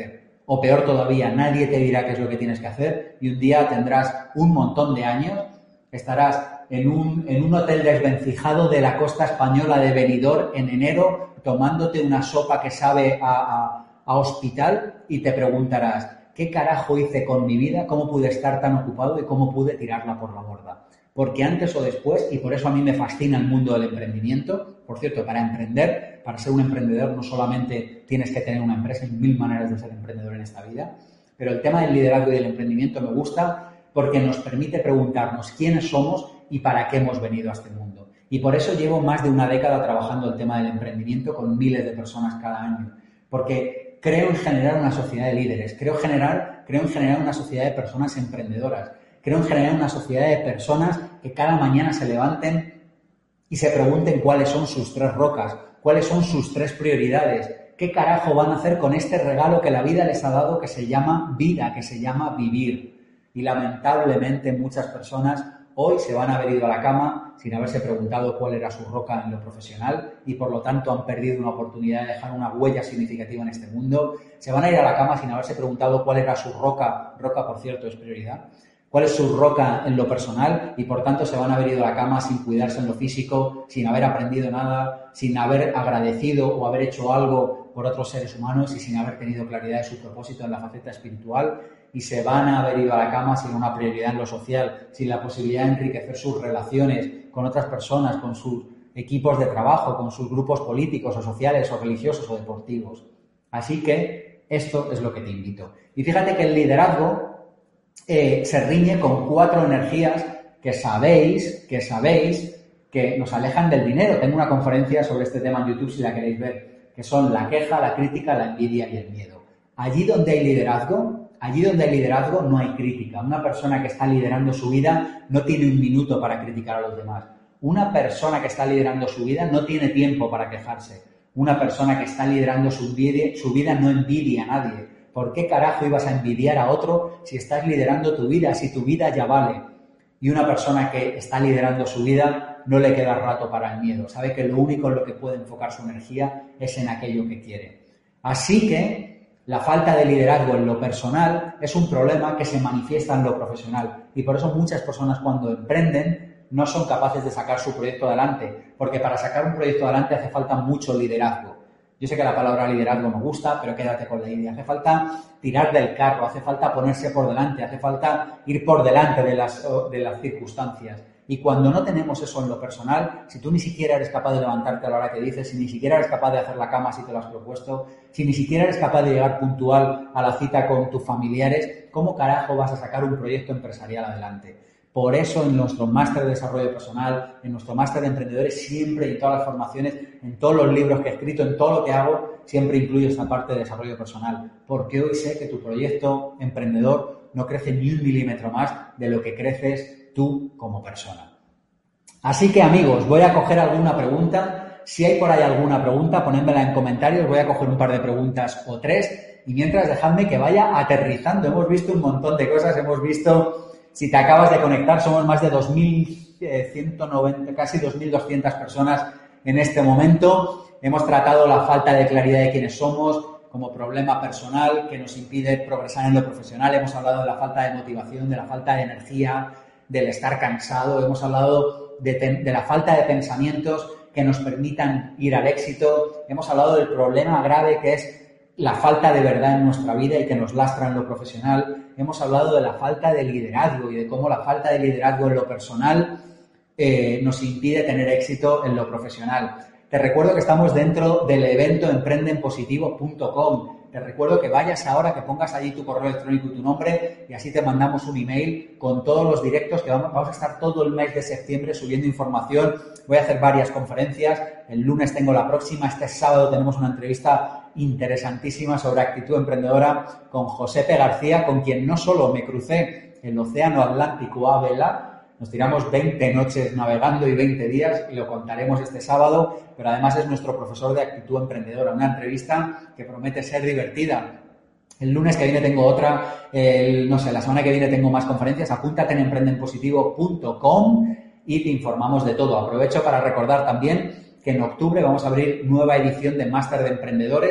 o peor todavía, nadie te dirá qué es lo que tienes que hacer y un día tendrás un montón de años, estarás en un, en un hotel desvencijado de la costa española de Benidorm en enero tomándote una sopa que sabe a, a, a hospital y te preguntarás, ¿qué carajo hice con mi vida? ¿Cómo pude estar tan ocupado y cómo pude tirarla por la borda? Porque antes o después, y por eso a mí me fascina el mundo del emprendimiento, por cierto, para emprender, para ser un emprendedor no solamente tienes que tener una empresa, hay mil maneras de ser emprendedor en esta vida, pero el tema del liderazgo y del emprendimiento me gusta porque nos permite preguntarnos quiénes somos y para qué hemos venido a este mundo. Y por eso llevo más de una década trabajando el tema del emprendimiento con miles de personas cada año, porque creo en generar una sociedad de líderes, creo, generar, creo en generar una sociedad de personas emprendedoras, creo en generar una sociedad de personas que cada mañana se levanten y se pregunten cuáles son sus tres rocas, cuáles son sus tres prioridades, qué carajo van a hacer con este regalo que la vida les ha dado que se llama vida, que se llama vivir. Y lamentablemente muchas personas hoy se van a haber ido a la cama sin haberse preguntado cuál era su roca en lo profesional y por lo tanto han perdido una oportunidad de dejar una huella significativa en este mundo. Se van a ir a la cama sin haberse preguntado cuál era su roca, roca por cierto es prioridad, cuál es su roca en lo personal y por tanto se van a haber ido a la cama sin cuidarse en lo físico, sin haber aprendido nada, sin haber agradecido o haber hecho algo por otros seres humanos y sin haber tenido claridad de su propósito en la faceta espiritual. Y se van a haber ido a la cama sin una prioridad en lo social, sin la posibilidad de enriquecer sus relaciones con otras personas, con sus equipos de trabajo, con sus grupos políticos o sociales o religiosos o deportivos. Así que esto es lo que te invito. Y fíjate que el liderazgo eh, se riñe con cuatro energías que sabéis, que sabéis que nos alejan del dinero. Tengo una conferencia sobre este tema en YouTube si la queréis ver, que son la queja, la crítica, la envidia y el miedo. Allí donde hay liderazgo, Allí donde hay liderazgo no hay crítica. Una persona que está liderando su vida no tiene un minuto para criticar a los demás. Una persona que está liderando su vida no tiene tiempo para quejarse. Una persona que está liderando su vida, su vida no envidia a nadie. ¿Por qué carajo ibas a envidiar a otro si estás liderando tu vida, si tu vida ya vale? Y una persona que está liderando su vida no le queda rato para el miedo. Sabe que lo único en lo que puede enfocar su energía es en aquello que quiere. Así que la falta de liderazgo en lo personal es un problema que se manifiesta en lo profesional y por eso muchas personas cuando emprenden no son capaces de sacar su proyecto adelante, porque para sacar un proyecto adelante hace falta mucho liderazgo. Yo sé que la palabra liderazgo me gusta, pero quédate con la idea. Hace falta tirar del carro, hace falta ponerse por delante, hace falta ir por delante de las, de las circunstancias. Y cuando no tenemos eso en lo personal, si tú ni siquiera eres capaz de levantarte a la hora que dices, si ni siquiera eres capaz de hacer la cama si te lo has propuesto, si ni siquiera eres capaz de llegar puntual a la cita con tus familiares, ¿cómo carajo vas a sacar un proyecto empresarial adelante? Por eso en nuestro máster de desarrollo personal, en nuestro máster de emprendedores, siempre y en todas las formaciones, en todos los libros que he escrito, en todo lo que hago, siempre incluyo esta parte de desarrollo personal. Porque hoy sé que tu proyecto emprendedor no crece ni un milímetro más de lo que creces tú como persona. Así que amigos, voy a coger alguna pregunta. Si hay por ahí alguna pregunta, ponedmela en comentarios. Voy a coger un par de preguntas o tres. Y mientras, dejadme que vaya aterrizando. Hemos visto un montón de cosas. Hemos visto, si te acabas de conectar, somos más de dos mil ciento noventa, casi dos mil doscientas personas en este momento. Hemos tratado la falta de claridad de quiénes somos como problema personal que nos impide progresar en lo profesional. Hemos hablado de la falta de motivación, de la falta de energía, del estar cansado. Hemos hablado de, de la falta de pensamientos que nos permitan ir al éxito. Hemos hablado del problema grave que es la falta de verdad en nuestra vida y que nos lastra en lo profesional. Hemos hablado de la falta de liderazgo y de cómo la falta de liderazgo en lo personal eh, nos impide tener éxito en lo profesional. Te recuerdo que estamos dentro del evento emprende en positivo punto com. Te recuerdo que vayas ahora, que pongas allí tu correo electrónico y tu nombre y así te mandamos un email con todos los directos que vamos, vamos a estar todo el mes de septiembre subiendo información. Voy a hacer varias conferencias. El lunes tengo la próxima. Este sábado tenemos una entrevista interesantísima sobre actitud emprendedora con Josepe García, con quien no solo me crucé el océano Atlántico a vela, nos tiramos veinte noches navegando y veinte días y lo contaremos este sábado, pero además es nuestro profesor de actitud emprendedora, una entrevista que promete ser divertida. El lunes que viene tengo otra, el, no sé, la semana que viene tengo más conferencias. Apúntate en emprende en positivo punto com y te informamos de todo. Aprovecho para recordar también que en octubre vamos a abrir nueva edición de Máster de Emprendedores,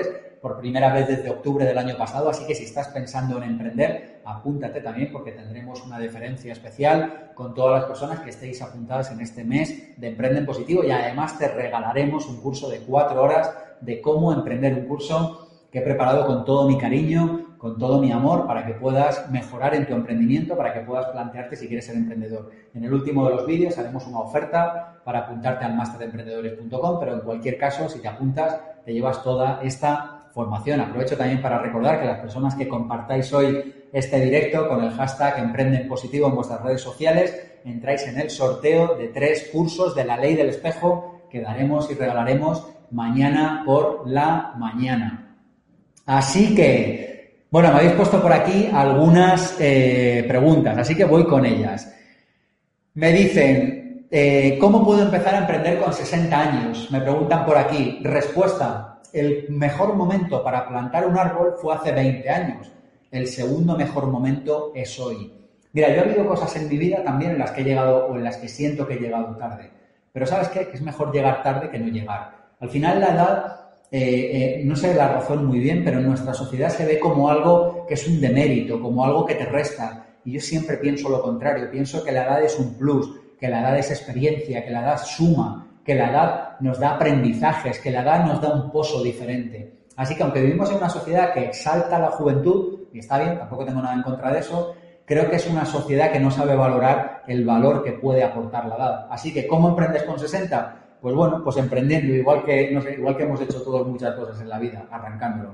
por primera vez desde octubre del año pasado, así que si estás pensando en emprender, apúntate también porque tendremos una diferencia especial con todas las personas que estéis apuntadas en este mes de Emprende en Positivo y además te regalaremos un curso de cuatro horas de cómo emprender, un curso que he preparado con todo mi cariño, con todo mi amor, para que puedas mejorar en tu emprendimiento, para que puedas plantearte si quieres ser emprendedor. En el último de los vídeos haremos una oferta para apuntarte al máster de emprendedores punto com, pero en cualquier caso, si te apuntas, te llevas toda esta formación. Aprovecho también para recordar que las personas que compartáis hoy este directo con el hashtag Emprende en Positivo en vuestras redes sociales, entráis en el sorteo de tres cursos de la Ley del Espejo que daremos y regalaremos mañana por la mañana. Así que, bueno, me habéis puesto por aquí algunas eh, preguntas, así que voy con ellas. Me dicen, eh, ¿cómo puedo empezar a emprender con sesenta años? Me preguntan por aquí. Respuesta, el mejor momento para plantar un árbol fue hace veinte años. El segundo mejor momento es hoy. Mira, yo he habido cosas en mi vida también en las que he llegado o en las que siento que he llegado tarde. Pero ¿sabes qué? Que es mejor llegar tarde que no llegar. Al final la edad... Eh, eh, no sé la razón muy bien, pero en nuestra sociedad se ve como algo que es un demérito, como algo que te resta. Y yo siempre pienso lo contrario. Pienso que la edad es un plus, que la edad es experiencia, que la edad suma, que la edad nos da aprendizajes, que la edad nos da un pozo diferente. Así que aunque vivimos en una sociedad que exalta la juventud, y está bien, tampoco tengo nada en contra de eso, creo que es una sociedad que no sabe valorar el valor que puede aportar la edad. Así que, ¿cómo emprendes con sesenta? Pues bueno, pues emprendiendo, igual que, no sé, igual que hemos hecho todos muchas cosas en la vida, arrancándolo.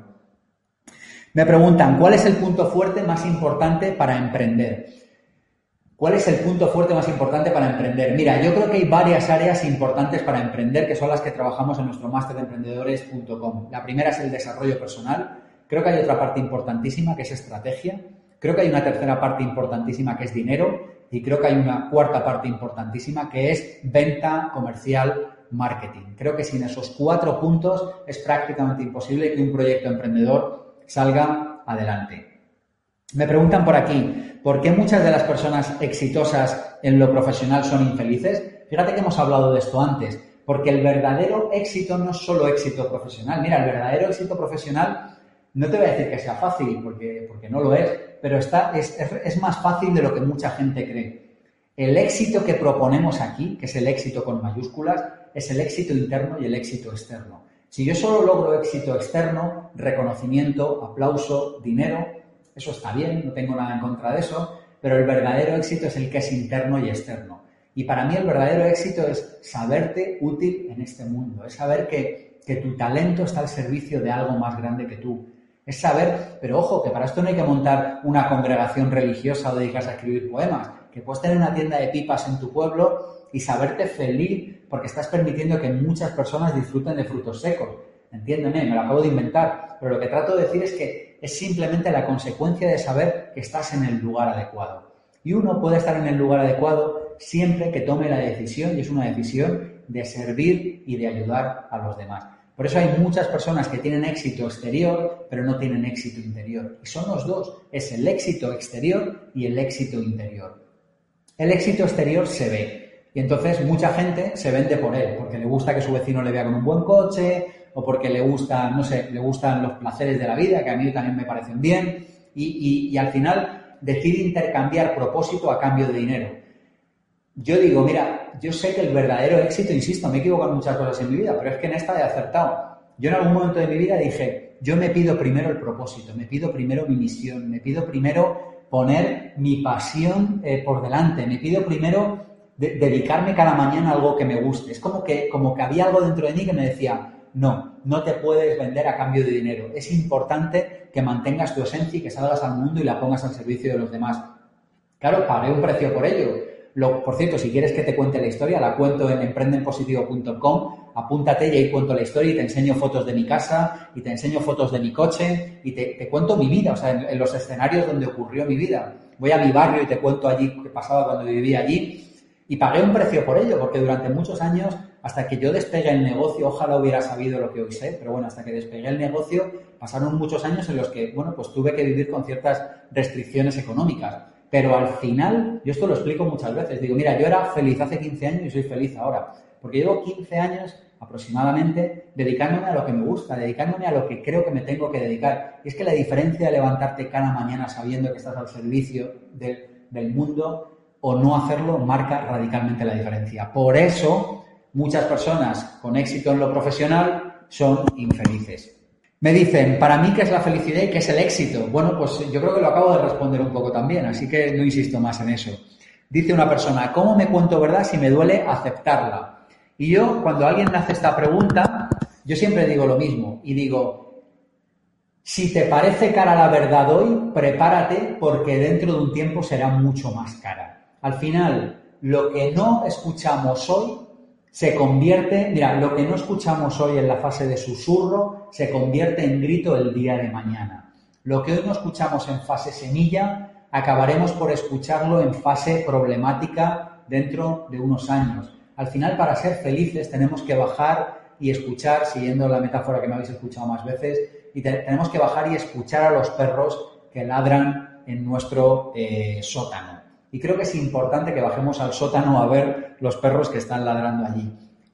Me preguntan, ¿cuál es el punto fuerte más importante para emprender? ¿Cuál es el punto fuerte más importante para emprender? Mira, yo creo que hay varias áreas importantes para emprender, que son las que trabajamos en nuestro máster de emprendedores punto com. La primera es el desarrollo personal. Creo que hay otra parte importantísima que es estrategia. Creo que hay una tercera parte importantísima que es dinero. Y creo que hay una cuarta parte importantísima que es venta comercial, marketing. Creo que sin esos cuatro puntos es prácticamente imposible que un proyecto emprendedor salga adelante. Me preguntan por aquí, ¿por qué muchas de las personas exitosas en lo profesional son infelices? Fíjate que hemos hablado de esto antes, porque el verdadero éxito no es solo éxito profesional. Mira, el verdadero éxito profesional no te voy a decir que sea fácil, porque, porque no lo es, pero está, es, es, es más fácil de lo que mucha gente cree. El éxito que proponemos aquí, que es el éxito con mayúsculas, es el éxito interno y el éxito externo. Si yo solo logro éxito externo, reconocimiento, aplauso, dinero, eso está bien, no tengo nada en contra de eso, pero el verdadero éxito es el que es interno y externo. Y para mí el verdadero éxito es saberte útil en este mundo, es saber que, que tu talento está al servicio de algo más grande que tú. Es saber, pero ojo, que para esto no hay que montar una congregación religiosa o dedicarse a escribir poemas, que puedes tener una tienda de pipas en tu pueblo y saberte feliz porque estás permitiendo que muchas personas disfruten de frutos secos. Entiéndeme, me lo acabo de inventar, pero lo que trato de decir es que es simplemente la consecuencia de saber que estás en el lugar adecuado. Y uno puede estar en el lugar adecuado siempre que tome la decisión, y es una decisión de servir y de ayudar a los demás. Por eso hay muchas personas que tienen éxito exterior, pero no tienen éxito interior. Y son los dos, es el éxito exterior y el éxito interior. El éxito exterior se ve, y entonces mucha gente se vende por él, porque le gusta que su vecino le vea con un buen coche, o porque le gusta, no sé, le gustan los placeres de la vida, que a mí también me parecen bien, y, y, y al final decide intercambiar propósito a cambio de dinero. Yo digo, mira, yo sé que el verdadero éxito, insisto, me he equivocado en muchas cosas en mi vida, pero es que en esta he acertado. Yo en algún momento de mi vida dije, yo me pido primero el propósito, me pido primero mi misión, me pido primero poner mi pasión eh, por delante, me pido primero de, dedicarme cada mañana a algo que me guste. Es como que, como que había algo dentro de mí que me decía, no, no te puedes vender a cambio de dinero. Es importante que mantengas tu esencia y que salgas al mundo y la pongas al servicio de los demás. Claro, pagué un precio por ello. Lo, por cierto, si quieres que te cuente la historia, la cuento en emprende en positivo punto com. Apúntate y ahí cuento la historia y te enseño fotos de mi casa y te enseño fotos de mi coche y te, te cuento mi vida, o sea, en, en los escenarios donde ocurrió mi vida. Voy a mi barrio y te cuento allí qué pasaba cuando vivía allí. Y pagué un precio por ello, porque durante muchos años, hasta que yo despegué el negocio, ojalá hubiera sabido lo que hoy sé, pero bueno, hasta que despegué el negocio, pasaron muchos años en los que, bueno, pues tuve que vivir con ciertas restricciones económicas. Pero al final, yo esto lo explico muchas veces, digo, mira, yo era feliz hace quince años y soy feliz ahora, porque llevo quince años aproximadamente, dedicándome a lo que me gusta, dedicándome a lo que creo que me tengo que dedicar. Y es que la diferencia de levantarte cada mañana sabiendo que estás al servicio de, del mundo o no hacerlo marca radicalmente la diferencia. Por eso, muchas personas con éxito en lo profesional son infelices. Me dicen, para mí, ¿qué es la felicidad y qué es el éxito? Bueno, pues yo creo que lo acabo de responder un poco también, así que no insisto más en eso. Dice una persona, ¿cómo me cuento verdad si me duele aceptarla? Y yo, cuando alguien me hace esta pregunta, yo siempre digo lo mismo y digo, si te parece cara la verdad hoy, prepárate porque dentro de un tiempo será mucho más cara. Al final, lo que no escuchamos hoy se convierte, mira, lo que no escuchamos hoy en la fase de susurro se convierte en grito el día de mañana. Lo que hoy no escuchamos en fase semilla, acabaremos por escucharlo en fase problemática dentro de unos años. Al final, para ser felices, tenemos que bajar y escuchar, siguiendo la metáfora que me habéis escuchado más veces, y te, tenemos que bajar y escuchar a los perros que ladran en nuestro eh, sótano. Y creo que es importante que bajemos al sótano a ver los perros que están ladrando allí.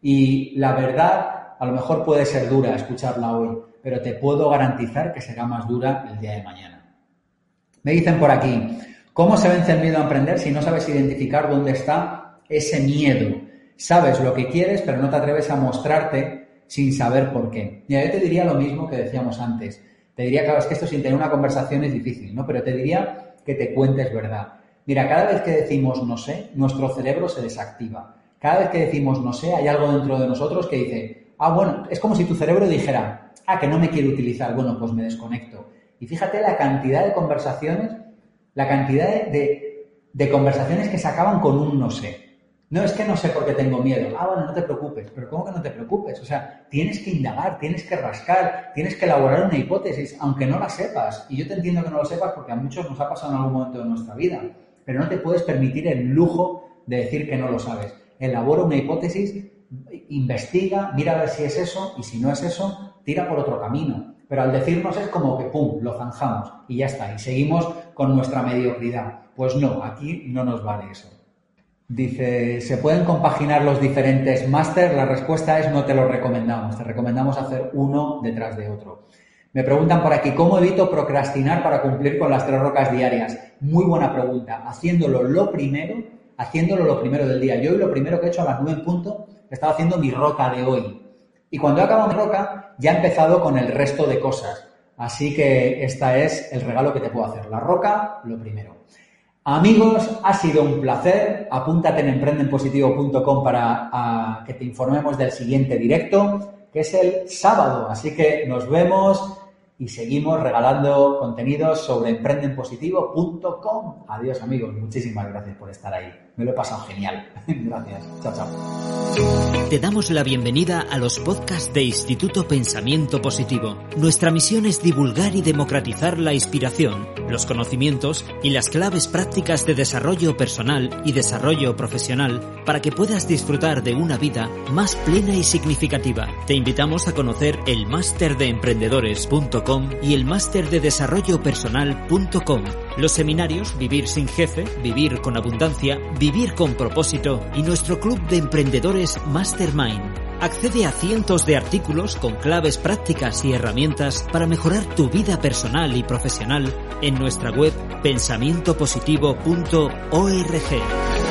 Y la verdad, a lo mejor puede ser dura escucharla hoy, pero te puedo garantizar que será más dura el día de mañana. Me dicen por aquí, ¿cómo se vence el miedo a emprender si no sabes identificar dónde está ese miedo? Sabes lo que quieres, pero no te atreves a mostrarte sin saber por qué. Mira, yo te diría lo mismo que decíamos antes. Te diría, claro, es que esto sin tener una conversación es difícil, ¿no? Pero te diría que te cuentes verdad. Mira, cada vez que decimos no sé, nuestro cerebro se desactiva. Cada vez que decimos no sé, hay algo dentro de nosotros que dice, ah, bueno, es como si tu cerebro dijera, ah, que no me quiere utilizar, bueno, pues me desconecto. Y fíjate la cantidad de conversaciones, la cantidad de, de, de conversaciones que se acaban con un no sé. No, es que no sé por qué tengo miedo. Ah, bueno, no te preocupes. ¿Pero cómo que no te preocupes? O sea, tienes que indagar, tienes que rascar, tienes que elaborar una hipótesis, aunque no la sepas. Y yo te entiendo que no lo sepas porque a muchos nos ha pasado en algún momento de nuestra vida. Pero no te puedes permitir el lujo de decir que no lo sabes. Elabora una hipótesis, investiga, mira a ver si es eso, y si no es eso, tira por otro camino. Pero al decirnos es como que pum, lo zanjamos y ya está. Y seguimos con nuestra mediocridad. Pues no, aquí no nos vale eso. Dice, ¿se pueden compaginar los diferentes máster? La respuesta es no te lo recomendamos. Te recomendamos hacer uno detrás de otro. Me preguntan por aquí, ¿cómo evito procrastinar para cumplir con las tres rocas diarias? Muy buena pregunta. Haciéndolo lo primero, haciéndolo lo primero del día. Yo hoy lo primero que he hecho a las nueve en punto, estaba haciendo mi roca de hoy. Y cuando he acabado mi roca, ya he empezado con el resto de cosas. Así que este es el regalo que te puedo hacer. La roca, lo primero. Amigos, ha sido un placer. Apúntate en emprende en positivo punto com para a, que te informemos del siguiente directo, que es el sábado. Así que nos vemos y seguimos regalando contenidos sobre emprende en positivo punto com. Adiós, amigos. Muchísimas gracias por estar ahí. Me lo he pasado genial. Gracias. Chao, chao. Te damos la bienvenida a los podcasts de Instituto Pensamiento Positivo. Nuestra misión es divulgar y democratizar la inspiración, los conocimientos y las claves prácticas de desarrollo personal y desarrollo profesional para que puedas disfrutar de una vida más plena y significativa. Te invitamos a conocer el máster de emprendedores punto com y el máster de desarrollo personal punto com. Los seminarios Vivir sin jefe, Vivir con abundancia, Vivir con propósito y nuestro club de emprendedores Mastermind. Accede a cientos de artículos con claves prácticas y herramientas para mejorar tu vida personal y profesional en nuestra web pensamiento positivo punto org.